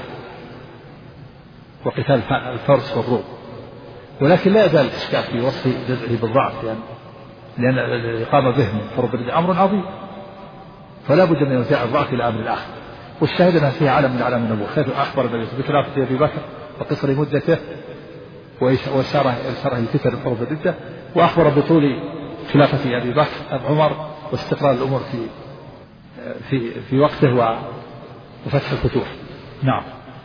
وقتال الفرس والروم، ولكن لا يزال الإشكال في وصف نزعه بالضعف، لأن الإقامة به من حروب الردة أمر عظيم، فلا بد من إرجاع الضعف إلى أمر الآخر. والشاهد أنها فيها علم من أعلام النبوة، حيث أخبر النبي بخلافة أبي بكر وقصر مدته وإشارة لفتن حروب الردة، وأخبر بطول خلافة أبي بكر عمر واستقرار الأمور في وقته وفتح الفتوح. نعم.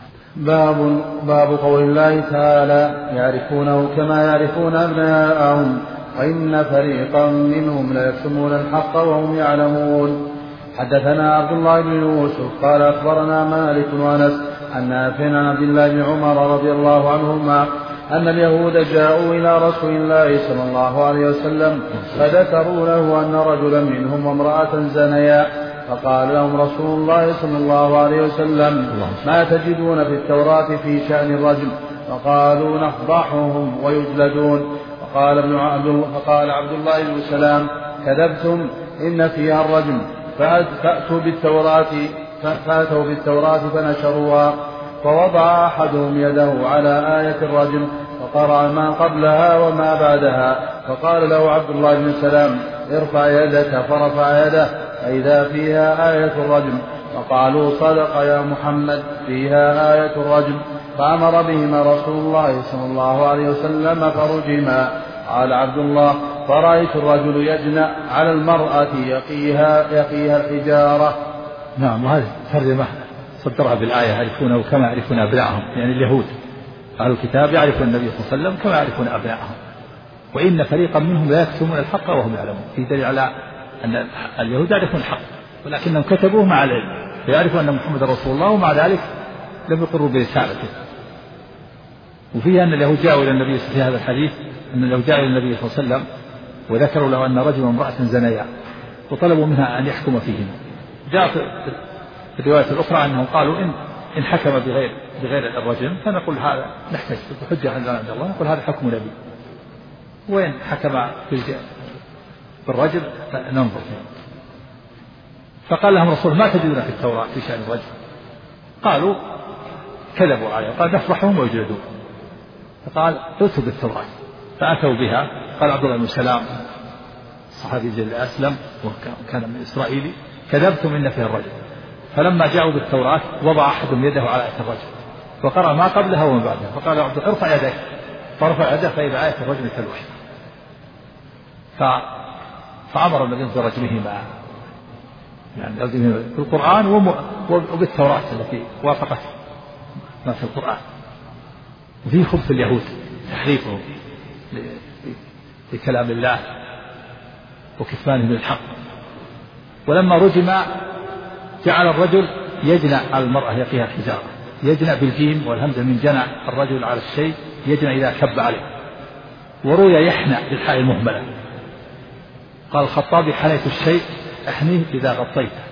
باب قول الله تعالى يعرفونه كما يعرفون أبناءهم وإن فريقا منهم ليكتمون الحق وهم يعلمون. حدثنا عبد الله بن يوسف قال أخبرنا مالك وأنس عن نافع عن عبد الله بن عمر رضي الله عنهما أن اليهود جاءوا إلى رسول الله صلى الله عليه وسلم فذكروا له أن رجلا منهم وامرأة زنيا، فقال لهم رسول الله صلى الله عليه وسلم ما تجدون في التوراة في شأن الرجم؟ فقالوا نفضحهم ويجلدون. فقال عبد الله بن سلام كذبتم إن فيها الرجم، فأتوا بالتوراة فنشروها، فوضع أحدهم يده على آية الرجم فقرأ ما قبلها وما بعدها، فقال له عبد الله بن سلام ارفع يدك، فرفع يده فإذا فيها آية الرجم، فقالوا صدق يا محمد فيها آية الرجم، فأمر بهما رسول الله صلى الله عليه وسلم فرجما. قال عبد الله فرأيت الرجل يجنأ على المرأة يقيها الحجارة. نعم. وهذه ترجمة صدرها بالآية يعرفونه كما يعرفون أبناءهم، يعني اليهود أهل الكتاب يعرفون النبي صلى الله عليه وسلم كما يعرفون أبناءهم، وإن فريقا منهم لا يكتمون الحق وهم يعلمون، في دليل على أن اليهود يعرفون الحق ولكنهم كتبوه مع العلم، فيعرفوا أن محمد رسول الله ومع ذلك لم يقروا برسالته. وفيها أن اليهود جاءوا إلى النبي في هذا الحديث، أن اليهود جاءوا إلى النبي صلى الله عليه وسلم وذكروا له أن رجلا وامرأة زنيا وطلبوا منها أن يحكم فيهم. جاء في الرواية الأخرى أنهم قالوا إن حكم بغير الرجم فنقول هذا نحتاج بحجة عند الله، نقول هذا حكم نبي، وإن حكم بالرجم فننظر فيه. فقال لهم رسول ما تجدون في التوراة في شأن الرجم؟ قالوا كذبوا عليه، قال نفضحهم ويجلدون. فقال ائتوا بالتوراة، فأتوا بها. قال عبد الله بن سلام صحابي جل أسلم وكان من إسرائيلي كذبتم إن فيها الرجم. فلما جاءوا بالتوراة وضع أحدهم يده على آية الرجم وقرأ ما قبلها وما بعدها، فقال عبد الله ارفع يديك، فرفع يده فإذا آية الرجم كالوحي، فأمر النبي برجمهما، يعني رجمهما في القرآن وبالتوراة التي وافقت ما في القرآن. وفيه خبث اليهود تحريفهم لكلام الله وكتمانهم للحق. ولما رجم جعل الرجل يجنى على المرأة يقيها الحجارة، يجنى بالجيم والهمزة من جنى الرجل على الشيء، يجنى إذا كب عليه. وروي يحنى بالحاء المهملة. قال الخطابي حنيت الشيء أحنيه إذا غطيته.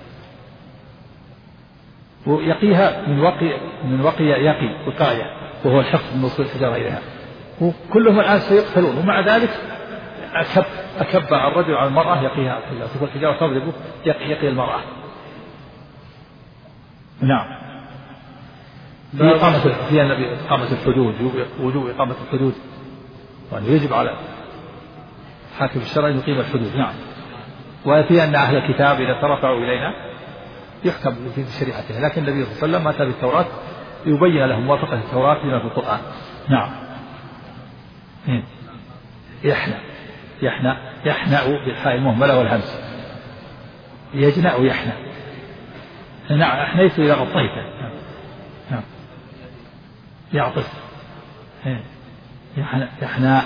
ويقيها من وقي يقي وقاية، وهو الحفظ من وصول الحجارة إليها. وكلهم الآن سيقتلون، ومع ذلك أكب الرجل على المرأة يقيها الحجارة تضربه يقي المرأة. نعم. في النبي إقامة الحدود، وجوب إقامة الحدود، وأن يجب على حاكم الشرع أن يقيم الحدود. نعم. وفي أن أهل الكتاب إذا ترفعوا إلينا يحكم في شريعته، لكن النبي صلى الله عليه وسلم أتى بالتوراة يبين لهم موافقة التوراة لما في القرآن. نعم. يحنأ بالحاء المهملة والهمس، يجنأ يحنأ. أحنيت إذا غطيته. يعطف. يحناء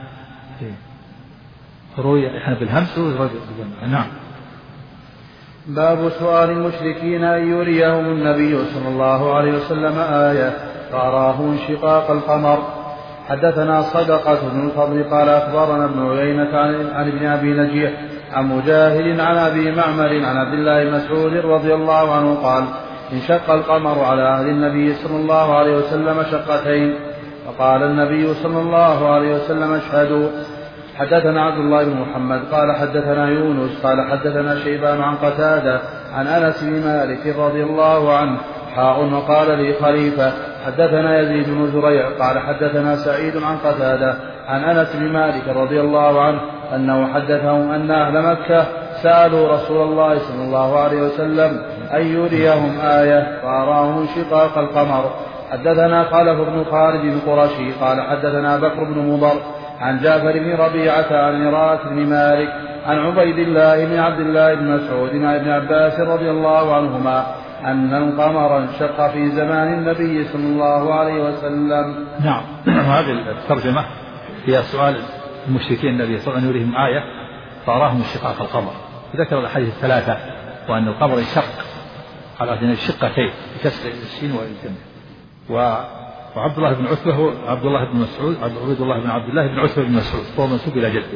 روي يحنى بالهمس بالجمع. نعم. باب سؤال المشركين أن يريهم النبي صلى الله عليه وسلم آية فأراه انشقاق القمر. حدثنا صدقة بن الفضل قال أخبرنا ابن عيينة عن ابن أبي نجيح عن مجاهد عن أبي معمر عن عبد الله بن مسعود رضي الله عنه قال انشق القمر على عهد النبي صلى الله عليه وسلم شقتين فقال النبي صلى الله عليه وسلم اشهدوا. حدثنا عبد الله بن محمد قال حدثنا يونس قال حدثنا شيبان عن قتادة عن أنس بن مالك رضي الله عنه وقال لي خليفة حدثنا يزيد بن زريع قال حدثنا سعيد عن قتادة عن أنس بن مالك رضي الله عنه أنه حدثهم أن أهل مكة سألوا رسول الله صلى الله عليه وسلم أن يريهم آية فأراهم انشقاق القمر. حدثنا خلف بن خالد القرشي قال حدثنا بكر بن مضر عن جعفر بن ربيعة عن مراة بن مالك عن عبيد الله بن عبد الله بن مسعود عن ابن عباس رضي الله عنهما أن القمر انشق في زمان النبي صلى الله عليه وسلم. نعم. هذه الترجمة هي سؤال المشركين النبي صلى الله عليه وسلم يريهم آية فأراهم انشقاق القمر. ذكر الأحاديث الثلاثة وأن القمر انشق على الشقتين بكسر السين والجمع. وعبد الله بن عتبة هو عبد الله بن مسعود عبد الله بن عبد الله بن عتبة بن مسعود هو منسوب إلى جده.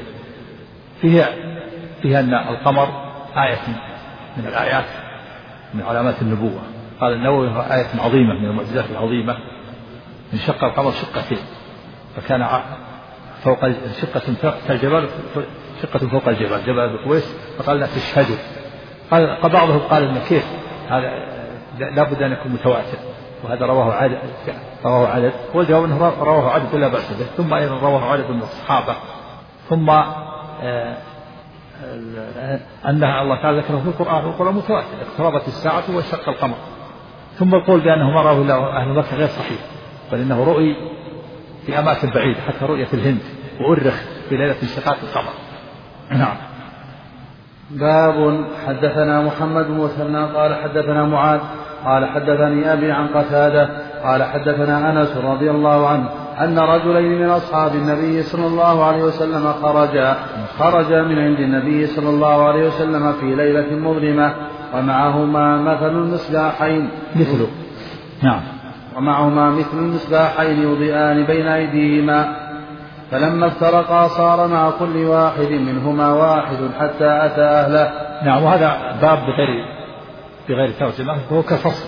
فيها أن القمر آية من الآيات من علامات النبوة. قال النووي هو آية عظيمة من المعجزات العظيمة. انشق القمر شقتين فكان فوق شقة الجبل شقة فوق الجبل جبل الكويس فقال لا تشهدوا. قال بعضهم قال إن كيف هذا لا بد أن يكون متواتر وهذا رواه عدد والجواب أنه رواه عدد لا بأس به. ثم أيضا رواه عدد من الصحابة. ثم أنها الله تعالى ذكره في القرآن والقرآن متواتر اقتربت الساعة وانشق القمر. ثم القول بأنه ما رواه إلا أهل مكة غير صحيح بل إنه رؤي في أماكن بعيدة حتى رؤية الهند وأرخ في ليلة انشقاق القمر. نعم. باب حدثنا محمد بن مثنى قال حدثنا معاذ قال حدثني أبي عن قتادة قال حدثنا أنس رضي الله عنه أن رجلين من أصحاب النبي صلى الله عليه وسلم خرجا من عند النبي صلى الله عليه وسلم في ليلة مظلمة ومعهما مثل المصباحين يضيئان بين أيديهما فلما افترقا صار مع كل واحد منهما واحد حتى أتى أهله. نعم. وهذا باب بغير ترجمة هو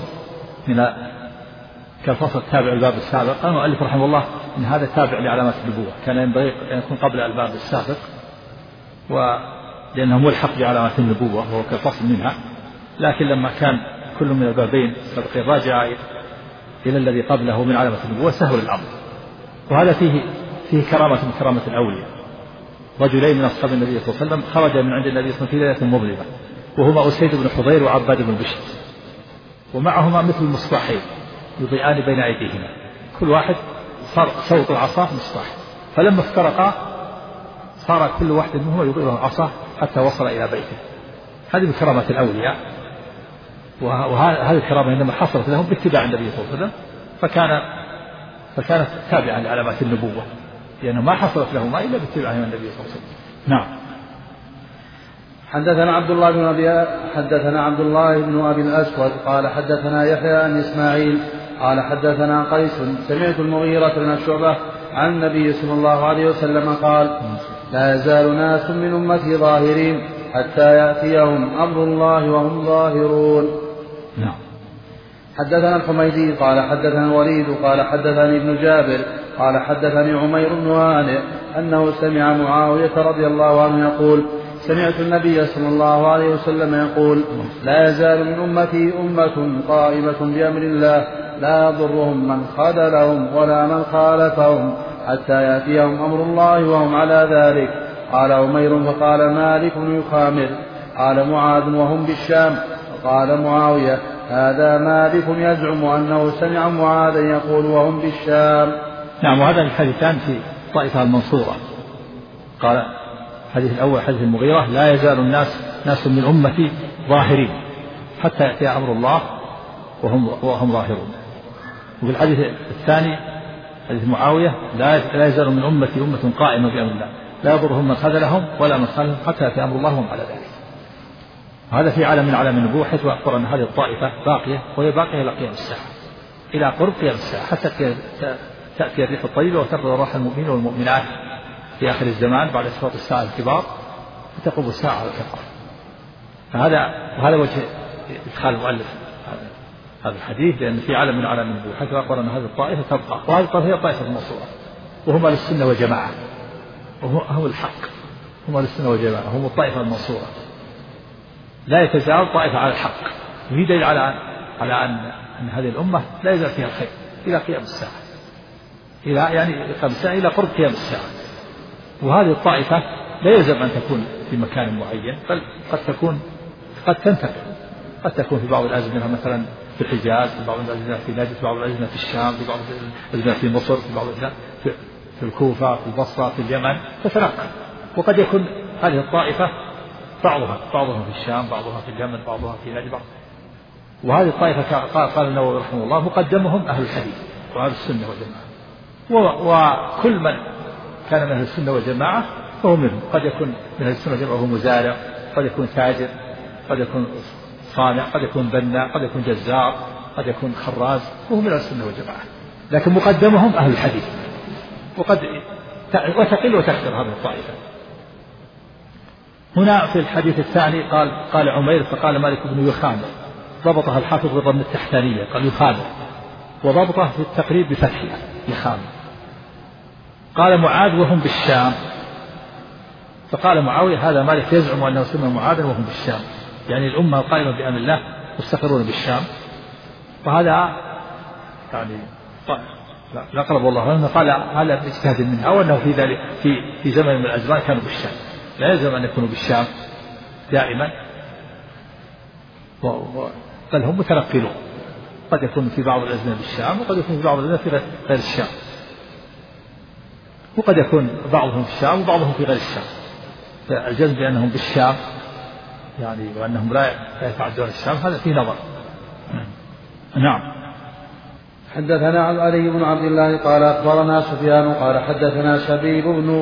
كالفصل التابع الباب السابق. قال المؤلف رحمه الله إن هذا تابع لعلامات النبوة كان ينبغي أن يكون قبل الباب السابق لأنه ملحق بعلامات النبوة وهو كالفصل منها. لكن لما كان كل من البابين السابقين راجع إلى الذي قبله من علامة النبوة سهل الأمر. وهذا فيه كرامة من كرامة الأولياء. رجلين من أصحاب النبي صلى الله عليه وسلم خرج من عند النبي صلى الله عليه وسلم في ليلة مظلمة وهما أسيد بن حضير وعباد بن بشر ومعهما مثل المصباحين يضيئان بين أيديهما كل واحد صار صوت العصا مصباح فلما افترقا صار كل واحد منهما يضيئه عصا حتى وصل إلى بيته. هذه من كرامة الأولياء. وهذه الكرامة إنما حصلت لهم باتباع النبي صلى الله عليه وسلم فكانت تابعا لعلامات النبوة لأنه ما حصلت لهما إلا باتباع النبي صلى الله عليه وسلم. نعم. حدثنا عبد الله بن أبي الأسود قال حدثنا يحيى عن إسماعيل قال حدثنا قيس سمعت المغيرة بن شعبة عن النبي صلى الله عليه وسلم قال لا يزال ناس من أمتي ظاهرين حتى يأتيهم أمر الله وهم ظاهرون. نعم. حدثنا الحميدي قال حدثنا الوليد قال حدثني ابن جابر قال حدثني عمير بن هانئ أنه سمع معاوية رضي الله عنه يقول سمعت النبي صلى الله عليه وسلم يقول لا يزال من أمتي أمة قائمة بأمر الله لا يضرهم من خذلهم ولا من خالفهم حتى يأتيهم أمر الله وهم على ذلك. قال عمير فقال مالك يخامر. قال معاذ وهم بالشام. فقال معاوية هذا مالك يزعم أنه سمع معاذا يقول وهم بالشام. نعم. وهذا الحديثان الطائفة المنصورة. قال الحديث الأول حديث المغيرة: لا يزال ناس من أمتي ظاهرين حتى يأتي أمر الله وهم ظاهرون. وفي الحديث الثاني حديث معاوية: لا يزال من أمتي أمة قائمة بأمر الله لا يضرهم من خذلهم ولا من خالفهم حتى يأتي أمر الله وهم على ذلك. هذا في عالم من عالم النبوة، حيث أخبر أن هذه الطائفة باقية، وهي باقية إلى قيام الساعة، إلى قرب قيام الساعة، حتى تأتي الريح الطيبة وتقبض روح المؤمنين والمؤمنات في آخر الزمان بعد أشراط الساعة الكبار، فتقوم الساعة على الكفار. وهذا وجه إدخال المؤلف هذا الحديث، لأن في عالم من عالم النبوة حيث أخبر أن هذه الطائفة تبقى، وهذه الطائفة هي الطائفة المنصورة، وهم أهل السنة والجماعة، وهم الحق، هم أهل السنة والجماعة، هم الطائفة المنصورة، لا يتزاوج طائفة على الحق. وهي دليل على أن هذه الأمة لا يزال فيها الخير إلى قيام الساعة، إلى قرب قيام الساعة. وهذه الطائفة لا يلزم أن تكون في مكان معين، بل قد تنتقل، قد تكون في بعض الأزمنة مثلا في الحجاز، في بعض الأزمنة في نجد، في بعض الأزمنة في الشام، في بعض الأزمنة في مصر، في بعض الأزمنة في الكوفة، في البصرة، في اليمن، تتنقل. وقد يكون هذه الطائفة بعضها في الشام، بعضها في اليمن، بعضها في نجد. وهذه الطائفة قال النووي رحمه الله: مقدمهم أهل الحديث وأهل السنة والجماعة. وكل من كان من أهل السنة والجماعة فهو منهم. قد يكون من أهل السنة والجماعة وهو مزارع، قد يكون تاجر، قد يكون صانع، قد يكون بناء، قد يكون جزار، قد يكون خراز، وهم من أهل السنة والجماعة، لكن مقدمهم أهل الحديث. وقد وتقل وتكثر هذه الطائفة. هنا في الحديث الثاني قال عمير: فقال مالك بن يخامر، ضبطها الحافظ بضم التحتانية، قال يخامر، وضبطه في التقريب بفتحها يخامر. قال معاذ: وهم بالشام. فقال معاوية: هذا مالك يزعم أنه سمى معاذ وهم بالشام، يعني الأمة القائمة بأمر الله مستقرون بالشام. وهذا يعني لا قرب والله عنه، قال هذا باجتهاد منه، أو أنه في ذلك في زمن من الأزمان كانوا بالشام، لا يلزم أن يكونوا بالشام دائما، بل هم متنقلون، قد يكون في بعض الأزمنة بالشام، وقد يكون في بعض الأزمنة في غير الشام، وقد يكون بعضهم في الشام وبعضهم في غير الشام. فالجزم بأنهم بالشام يعني وأنهم لا يتعدون الشام هذا في نظر. نعم. حدثنا علي بن عبد الله قال أخبرنا سفيان قال حدثنا شبيب بن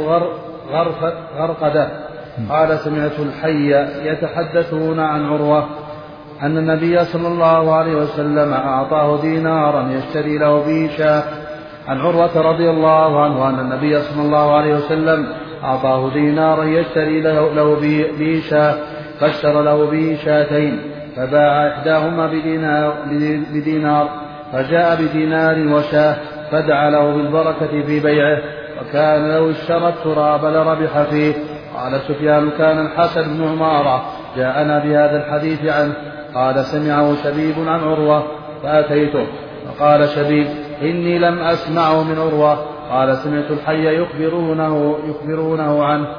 غرقدة قال: سمعت الحي يتحدثون عن عروة أن النبي صلى الله عليه وسلم أعطاه دينارا يشتري له به شاة. عن عروة رضي الله عنه أن النبي صلى الله عليه وسلم أعطاه دينارا يشتري له به شاة، فاشترى له به شاتين، فباع إحداهما بدينار، فجاء بدينار وشاه، فدعا له بالبركة في بيعه، وكان لو اشترى التراب لربح فيه. قال سفيان: كان الحسن بن عمارة جاءنا بهذا الحديث عنه. قال: سمعه شبيب عن عروة فأتيته، فقال شبيب: إني لم أسمعه من عروة. قال: سمعت الحي يخبرونه عنه،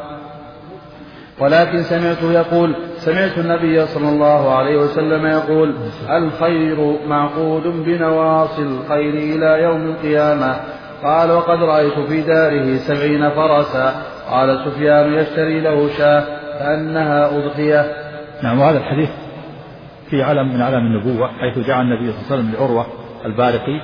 ولكن سمعته يقول: سمعت النبي صلى الله عليه وسلم يقول: الخير معقود بنواصي الخير إلى يوم القيامة. قال: وقد رأيت في داره 70 فرسا. قال سفيان: يشتري له شاة كأنها أضحية. نعم. وهذا الحديث في علم من علم النبوة، حيث دعا النبي صلى الله عليه وسلم لعروة البارقي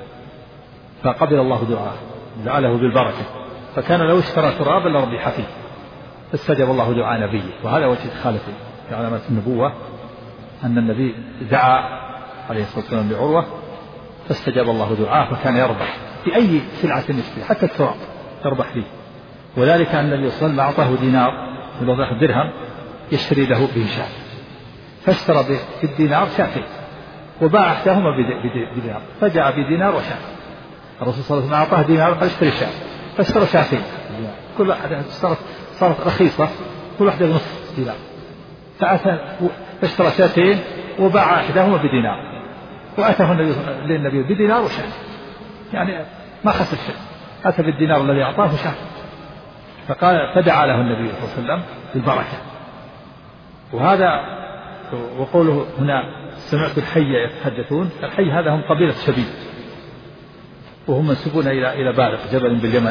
فقبل الله دعاءه، دعا له بالبركة، فكان لو اشترى ترابا لربح فيه، فاستجاب الله دعاء نبيه. وهذا وجه خالفه في علامات النبوة، أن النبي دعا عليه الصلاة والسلام لعروة فاستجاب الله دعاءه، فكان يربح في أي سلعة يشتري، حتى التراب يربح فيه. وذلك أن النبي صلى الله عليه وسلم أعطاه دينار من درهم يشتري له به شاة، فاشترى بالدينار شاتين، وباع إحداهما بدينار، فجاء بدينار وشاة. الرسول صلى الله عليه وسلم أعطاه دينار قال: اشتري شاة، فاشترى شاتين، كل واحدة صارت رخيصة، كل واحدة بنصف دينار، فاشترى شاتين وباع إحداهما بدينار، وأتاه للنبي بدينار وشاة، يعني ما خسر شيء، أتى بالدينار الذي أعطاه شاة. فدعا له النبي صلى الله عليه وسلم بالبركة. وهذا وقوله هنا: سمعت الحي يتحدثون، الحي هذا هم قبيلة شبيب، وهم منسوبون إلى بارق جبل باليمن،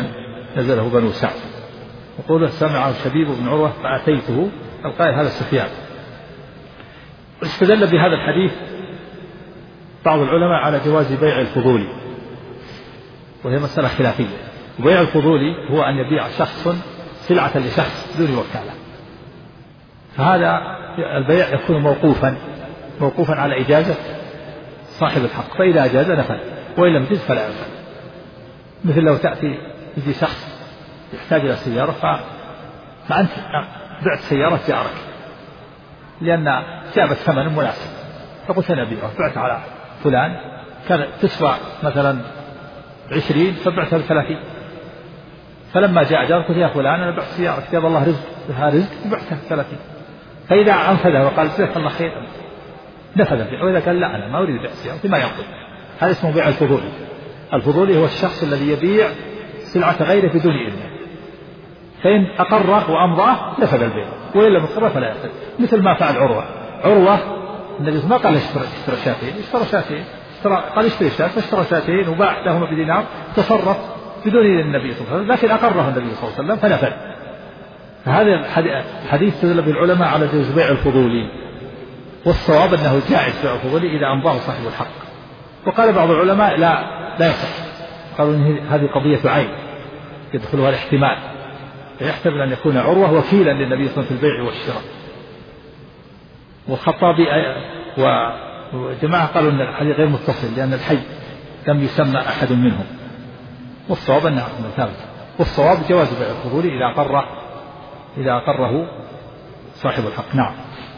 نزله بنو سعد. يقول سمعه شبيب بن عروة فأتيته، القائل هذا سفيان. واستدل بهذا الحديث بعض العلماء على جواز بيع الفضولي، وهي مسألة خلافية. وبيع الفضولي هو أن يبيع شخص سلعة لشخص دون وكالة، فهذا البيع يكون موقوفا على إجازة صاحب الحق، فإذا أجاز نفذ، وإن لم يجز فلا ينفذ. مثل لو يجي شخص يحتاج إلى سيارة فأنت بعت سيارة جارك لأن جابت ثمن مناسب، فقلت أنا أبيعه، بعت على فلان كانت تسوى مثلا 20 فبعتها ب30، فلما جاء جارك قلت يا فلان أنا بعت سيارة جاب الله رزق لها رزق وبعتها ب30، فإذا أنفذها وقال جزاك الله خير نفذ البيع، وإذا قال لا أنا ما أريد بيع سيارتي ما ينفذ. هذا اسمه بيع الفضولي. الفضولي هو الشخص الذي يبيع سلعة غيره بدون إذنه، فإن أقره وأمضاه نفذ البيع، وإن لم يقره فلا ينفذ. مثل ما فعل عروة النبي ما قال اشترى شاتين، قال اشتري شاة، فاشترى شاتين وباع لهما بدينار، تصرف بدون إذن النبي صلى الله عليه وسلم، لكن أقره النبي صلى الله عليه وسلم فنفذ. فهذا الحديث استدل به العلماء على جواز بيع الفضولي، والصواب أنه جائز بيع الفضولي إذا أمضاه صاحب الحق. وقال بعض العلماء لا يصح، قالوا إن هذه قضية عين يدخلها الاحتمال، فيحتمل أن يكون عروة وكيلا للنبي صلى الله عليه وسلم في البيع والشراء. والخطابي وجماعة قالوا أن الحديث غير متصل لأن الحي لم يسمى أحد منهم، والصواب أنه ثابت. والصواب جواز بيع الفضولي إذا أقره صاحب الحق. نعم.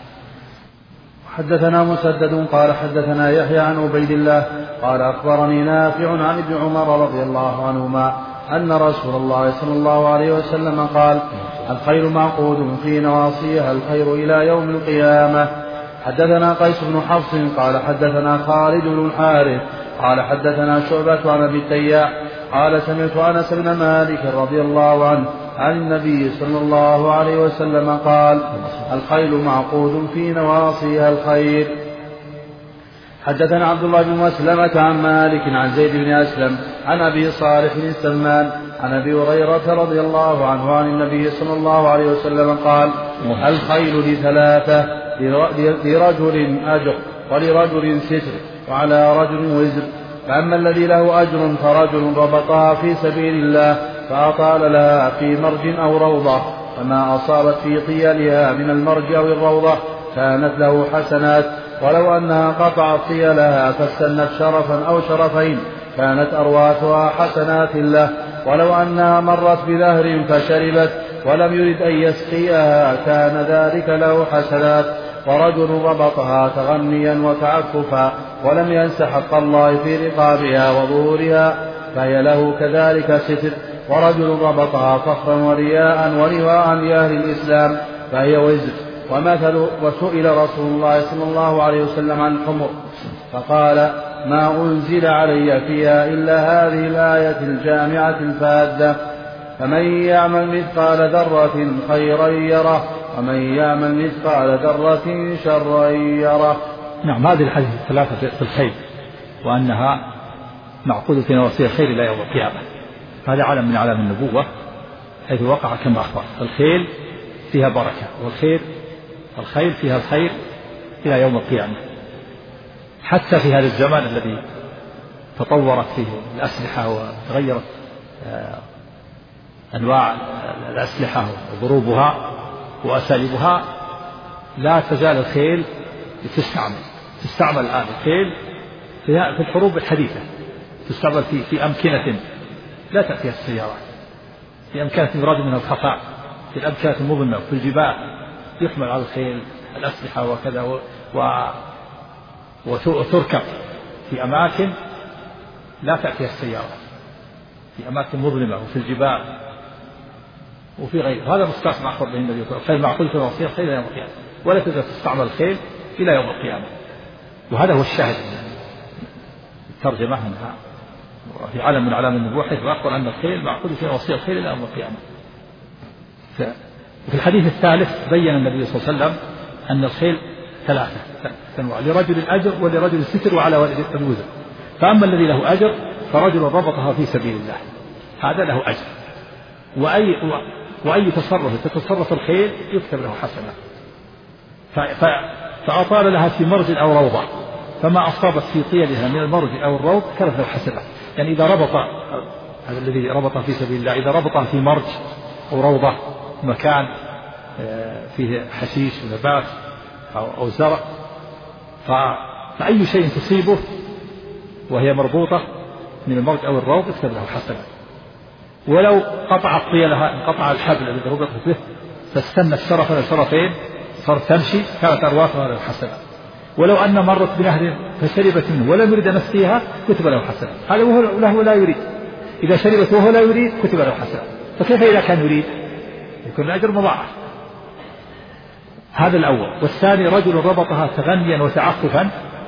حدثنا مسدد قال حدثنا يحيى عن عبيد الله قال أخبرني نافع عن ابن عمر رضي الله عنهما أن رسول الله صلى الله عليه وسلم قال الخير معقود في نواصيها الخير إلى يوم القيامة. حدثنا قيس بن حفص قال حدثنا خالد بن الحارث قال حدثنا شعبة عن أبي التياح قال سمعت أنس بن مالك رضي الله عنه عن النبي صلى الله عليه وسلم قال الخيل معقود في نواصيها الخير. حدثنا عبد الله بن مسلمة عن مالك عن زيد بن أسلم عن أبي صالح السمان عن أبي هريرة رضي الله عنه عن النبي صلى الله عليه وسلم قال الخيل لثلاثة، لرجل أجر ولرجل ستر وعلى رجل وزر، فأما الذي له أجر فرجل ربطها في سبيل الله فأطال لها في مرج أو روضة، فما أصابت في طيالها من المرج أو الروضة كانت له حسنات، ولو أنها قطعت طيالها فاستنت شرفا أو شرفين كانت أرواثها حسنات له، ولو أنها مرت بنهر فشربت ولم يرد أن يسقيها كان ذلك له حسنات، ورجل ربطها تغنيا وتعففا ولم ينس حق الله في رقابها وظهورها فهي له كذلك ستر، ورجل ربطها فخرا ورياء ولواء لأهل الإسلام فهي وزر. وسئل رسول الله صلى الله عليه وسلم عن الحمر فقال ما أنزل علي فيها إلا هذه الآية الجامعة الفادة، فمن يعمل مثقال ذرة خيرا يره ومن يعمل مثقال ذرة شرا يره. نعم. هذه الحديث الثلاثة في الخيل، وأنها معقود في نواصي الخير إلى يوم القيامة، هذا علم من علام النبوة حيث وقع كما أخبر. الخيل فيها بركة، والخيل فيها الخير إلى يوم القيامة. حتى في هذا الزمان الذي تطورت فيه الأسلحة وتغيرت أنواع الأسلحة وضروبها وأساليبها، لا تزال الخيل تستعمل الآن الخيل في الحروب الحديثة، تستعمل في أمكنة لا تأتيها السيارات، في أمكنة يراد منها الخفاء، في الأمكنة المظلمة، في الجبال يحمل على الخيل الأسلحة وكذا وتركب في أماكن لا تأتيها السيارات، في أماكن مظلمة وفي الجبال وفي غيره. هذا مستثنى أخبر به النبي. الخيل معقول في نواصيها الخير إلى يوم القيامة، ولا تزال تستعمل الخيل إلى يوم القيامة. وهذا هو الشاهد من الترجمة منها في علم من علام النبوة حيث أخبر أن الخيل معقول في نواصيها الخير إلى يوم القيامة. في الحديث الثالث بين النبي صلى الله عليه وسلم أن الخيل ثلاثة أنواع، لرجل الأجر ولرجل الستر وعلى الوزر. فأما الذي له أجر فرجل ربطها في سبيل الله، هذا له أجر، وأي تصرف تتصرف الخيل يكتب له حسنة. فأطال لها في مرج أو روضة، فما أصابت في طيلها من المرج أو الروض كانت له حسنة. يعني إذا ربط هذا الذي ربط في سبيل الله، إذا ربطه في مرج أو روضة مكان فيه حشيش ونبات أو زرع، فأي شيء تصيبه وهي مربوطة من المرج أو الروض يكتب له حسنة. ولو قطعت طيلها، انقطع الحبل الذي ربطت به فاستنى الشرف الشرفين صارت تمشي كانت أرواحها له حسنة. ولو أن مرت بنهر فشربت منه ولم يرد نفسها كتب له حسنة. هذا وهو لا يريد. إذا شربت وهو لا يريد كتب له حسنة. فكيف إذا كان يريد؟ يكون الأجر مضاعف. هذا الأول. والثاني رجل ربطها تغنيا وتعففا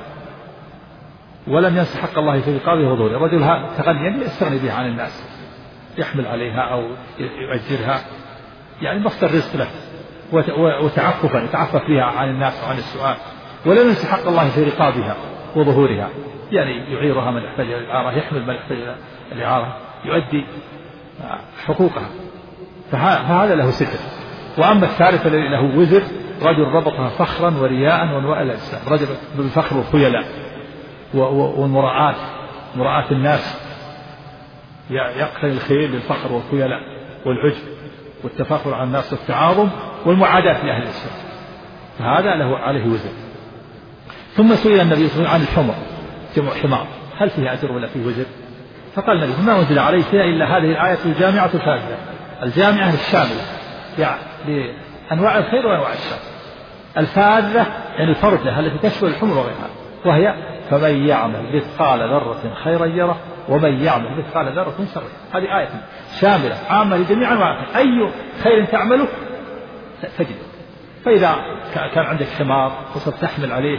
ولم ينس حق الله في رقابه وظهوره. رجل تغنيا يستغني بها عن الناس، يحمل عليها أو يؤجرها، يعني مصدر رزق له، وتعففا يتعفف بها عن الناس وعن السؤال، ولم ينس حق الله في رقابها وظهورها، يعني يعيرها من يحتاج إلى الإعارة، يحمل من يحتاج إلى الإعارة، يؤدي حقوقها، فهذا له ستر. وأما الثالث الذي له وزر رجل ربطها فخرا ورياء ونواء الإسلام، رجل بالفخر والخيلاء والمراعاة، مراعاة الناس، يقتني الخيل بالفخر والخيلاء والعجب والتفاخر على الناس والتعاظم والمعاداة لأهل الإسلام، فهذا له عليه وزر. ثم سئل النبي صلى الله عليه وسلم عن الحمر، جمع حمار، هل فيها أجر ولا فيه وزر؟ فقال النبي ما أنزل عليه فيها إلا هذه الآية الجامعة الفاذة، الجامعة الشاملة يعني لأنواع الخير وأنواع الشر، الفاذة يعني الفردة التي تشمل الحمر وغيرها، وهي فمن يعمل مثقال ذرة خيرا يره ومن يعمل مثقال ذرة شرا. هذه آية شاملة عامة لجميع أنواع الخير، أي خير تعمله تجد. فإذا كان عندك حمار وصرت تحمل عليه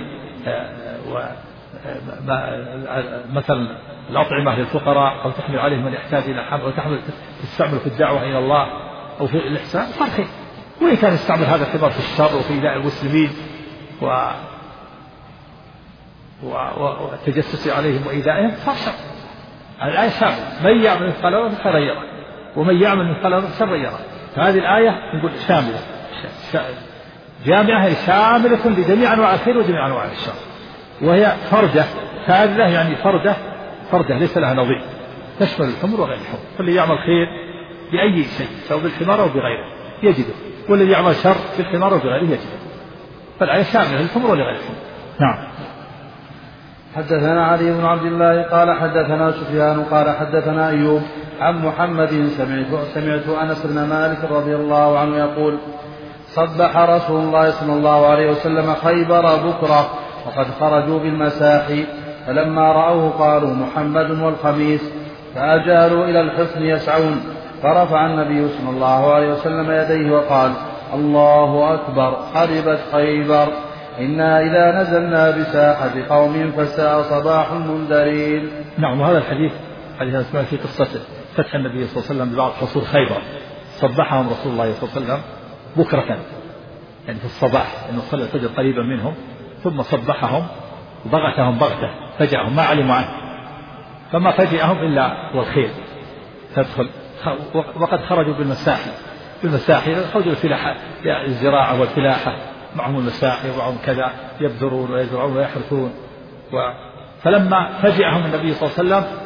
مثلا الأطعمة للفقراء، أو تحمل عليه من يحتاج إلى حمل، أو تستعمل في الدعوة إلى الله أو في الإحسان، صار خير. وإن كان يستعمل هذا الحمار في الشر وفي إيذاء المسلمين والتجسس عليهم وإيذائهم صار شر. الآية شاملة، من يعمل مثقال ذرة خيرا يره ومن يعمل مثقال ذرة شرا يره. فهذه الآية نقول شاملة جامعة شاملة لجميع أنواع الخير وجميع أنواع الشر، وهي فردة فاذة، يعني فردة ليس لها نظير، تشمل الحمر وغير الحمر. فاللي يعمل خير بأي شيء سواء بالحمار أو بغيره يجده، والذي يعمل شر بالحمار أو بغيره يجده. فالآية شاملة للحمر ولغير الحمر. نعم. حدثنا علي بن عبد الله قال حدثنا سفيان قال حدثنا أيوب عن محمد سمعت أنس بن مالك رضي الله عنه يقول صبح رسول الله صلى الله عليه وسلم خيبر بكرة وقد خرجوا بالمساحي، فلما رأوه قالوا محمد والخميس، فأجالوا إلى الحصن يسعون، فرفع النبي صلى الله عليه وسلم يديه وقال الله أكبر خربت خيبر، إنا إذا نزلنا بساحة قوم فساء صباح المنذرين. نعم. وهذا الحديث أسمع في قصة فتح النبي صلى الله عليه وسلم ببعض حصول خيبر، صبحهم رسول الله صلى الله عليه وسلم بكرة، يعني في الصباح، لأنه صلى الفجر قريبا منهم، ثم صبحهم وبغتهم بغتة، فجأهم ما علموا عنه، فما فجأهم إلا والخيل تدخل، وقد خرجوا بالمساحي خرجوا الزراعة والفلاحة، معهم المساحي ومعهم كذا، يبذرون ويزرعون ويحرثون. فلما فجأهم النبي صلى الله عليه وسلم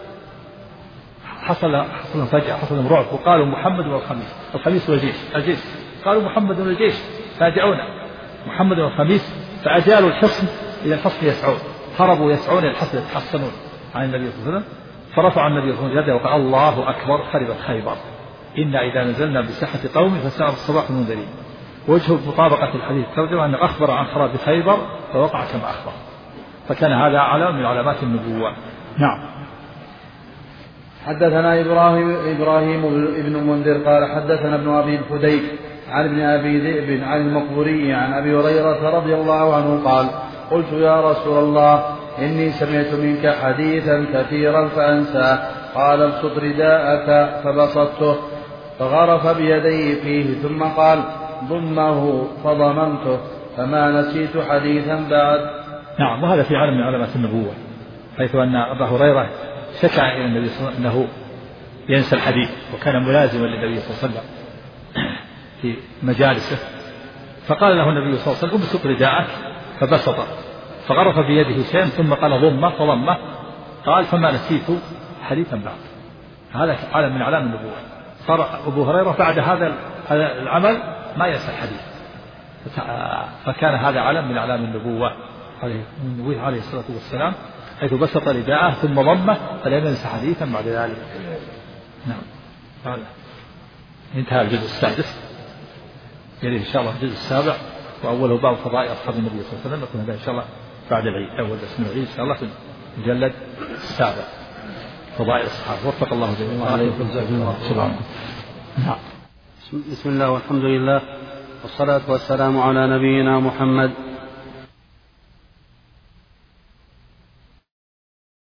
حصل فجأة، حصل رعب، وقالوا محمد والخميس، الخميس والجيش، قالوا محمد والجيش، فاجأونا محمد والخميس، فأجالوا الحصن إلى الحصن يسعون، هربوا يسعون إلى الحصن يتحصنون عن النبي صلى الله عليه وسلم. فرفع النبي صلى الله عليه وسلم يده وقال الله أكبر خربت خيبر، إنا إذا نزلنا بساحة قوم فساء الصباح المنذرين. وجه مطابقة الحديث ترجمة أن أخبر عن خراب خيبر فوقع كما أخبر، فكان هذا علامة من علامات النبوة. نعم. حدثنا إبراهيم بن المنذر قال حدثنا ابن أبي الفديك عن ابن أبي ذئب عن المقبوري عن أبي هريرة رضي الله عنه قال قلت يا رسول الله إني سمعت منك حديثا كثيرا فأنساه، قال ابسط رداءك، فبسطته فغرف بيديه فيه ثم قال ضمه فضممته، فما نسيت حديثا بعد. نعم. وهذا في علم من علامات النبوة، حيث أن أبا هريرة شكى إلى النبي صلى الله عليه وسلم أنه ينسى الحديث، وكان ملازما للنبي صلى الله عليه وسلم في مجالسه، فقال له النبي صلى الله عليه وسلم ابسط رداءك، فبسط فغرف بيده شيئا ثم قال ضمه فضمه، قال فما نسيت حديثا بعد. هذا علم من أعلام النبوة. صار أبو هريرة بعد هذا العمل ما ينسى الحديث، فكان هذا علم من أعلام النبوة عليه الصلاة والسلام، حيث بسط رداءه ثم ضمه فلم ينسى حديثا بعد ذلك. نعم. هذا انتهى الجزء السادس، يليه إن شاء الله الجزء السابع وأوله باب فضائل أصحاب النبي صلى الله عليه وسلم، يكون هذا إن شاء الله بعد العيد، أول درس من العيد إن شاء الله في المجلد السابع فضائل الصحابة. وفق الله جميعا. بسم الله والحمد لله والصلاة والسلام على نبينا محمد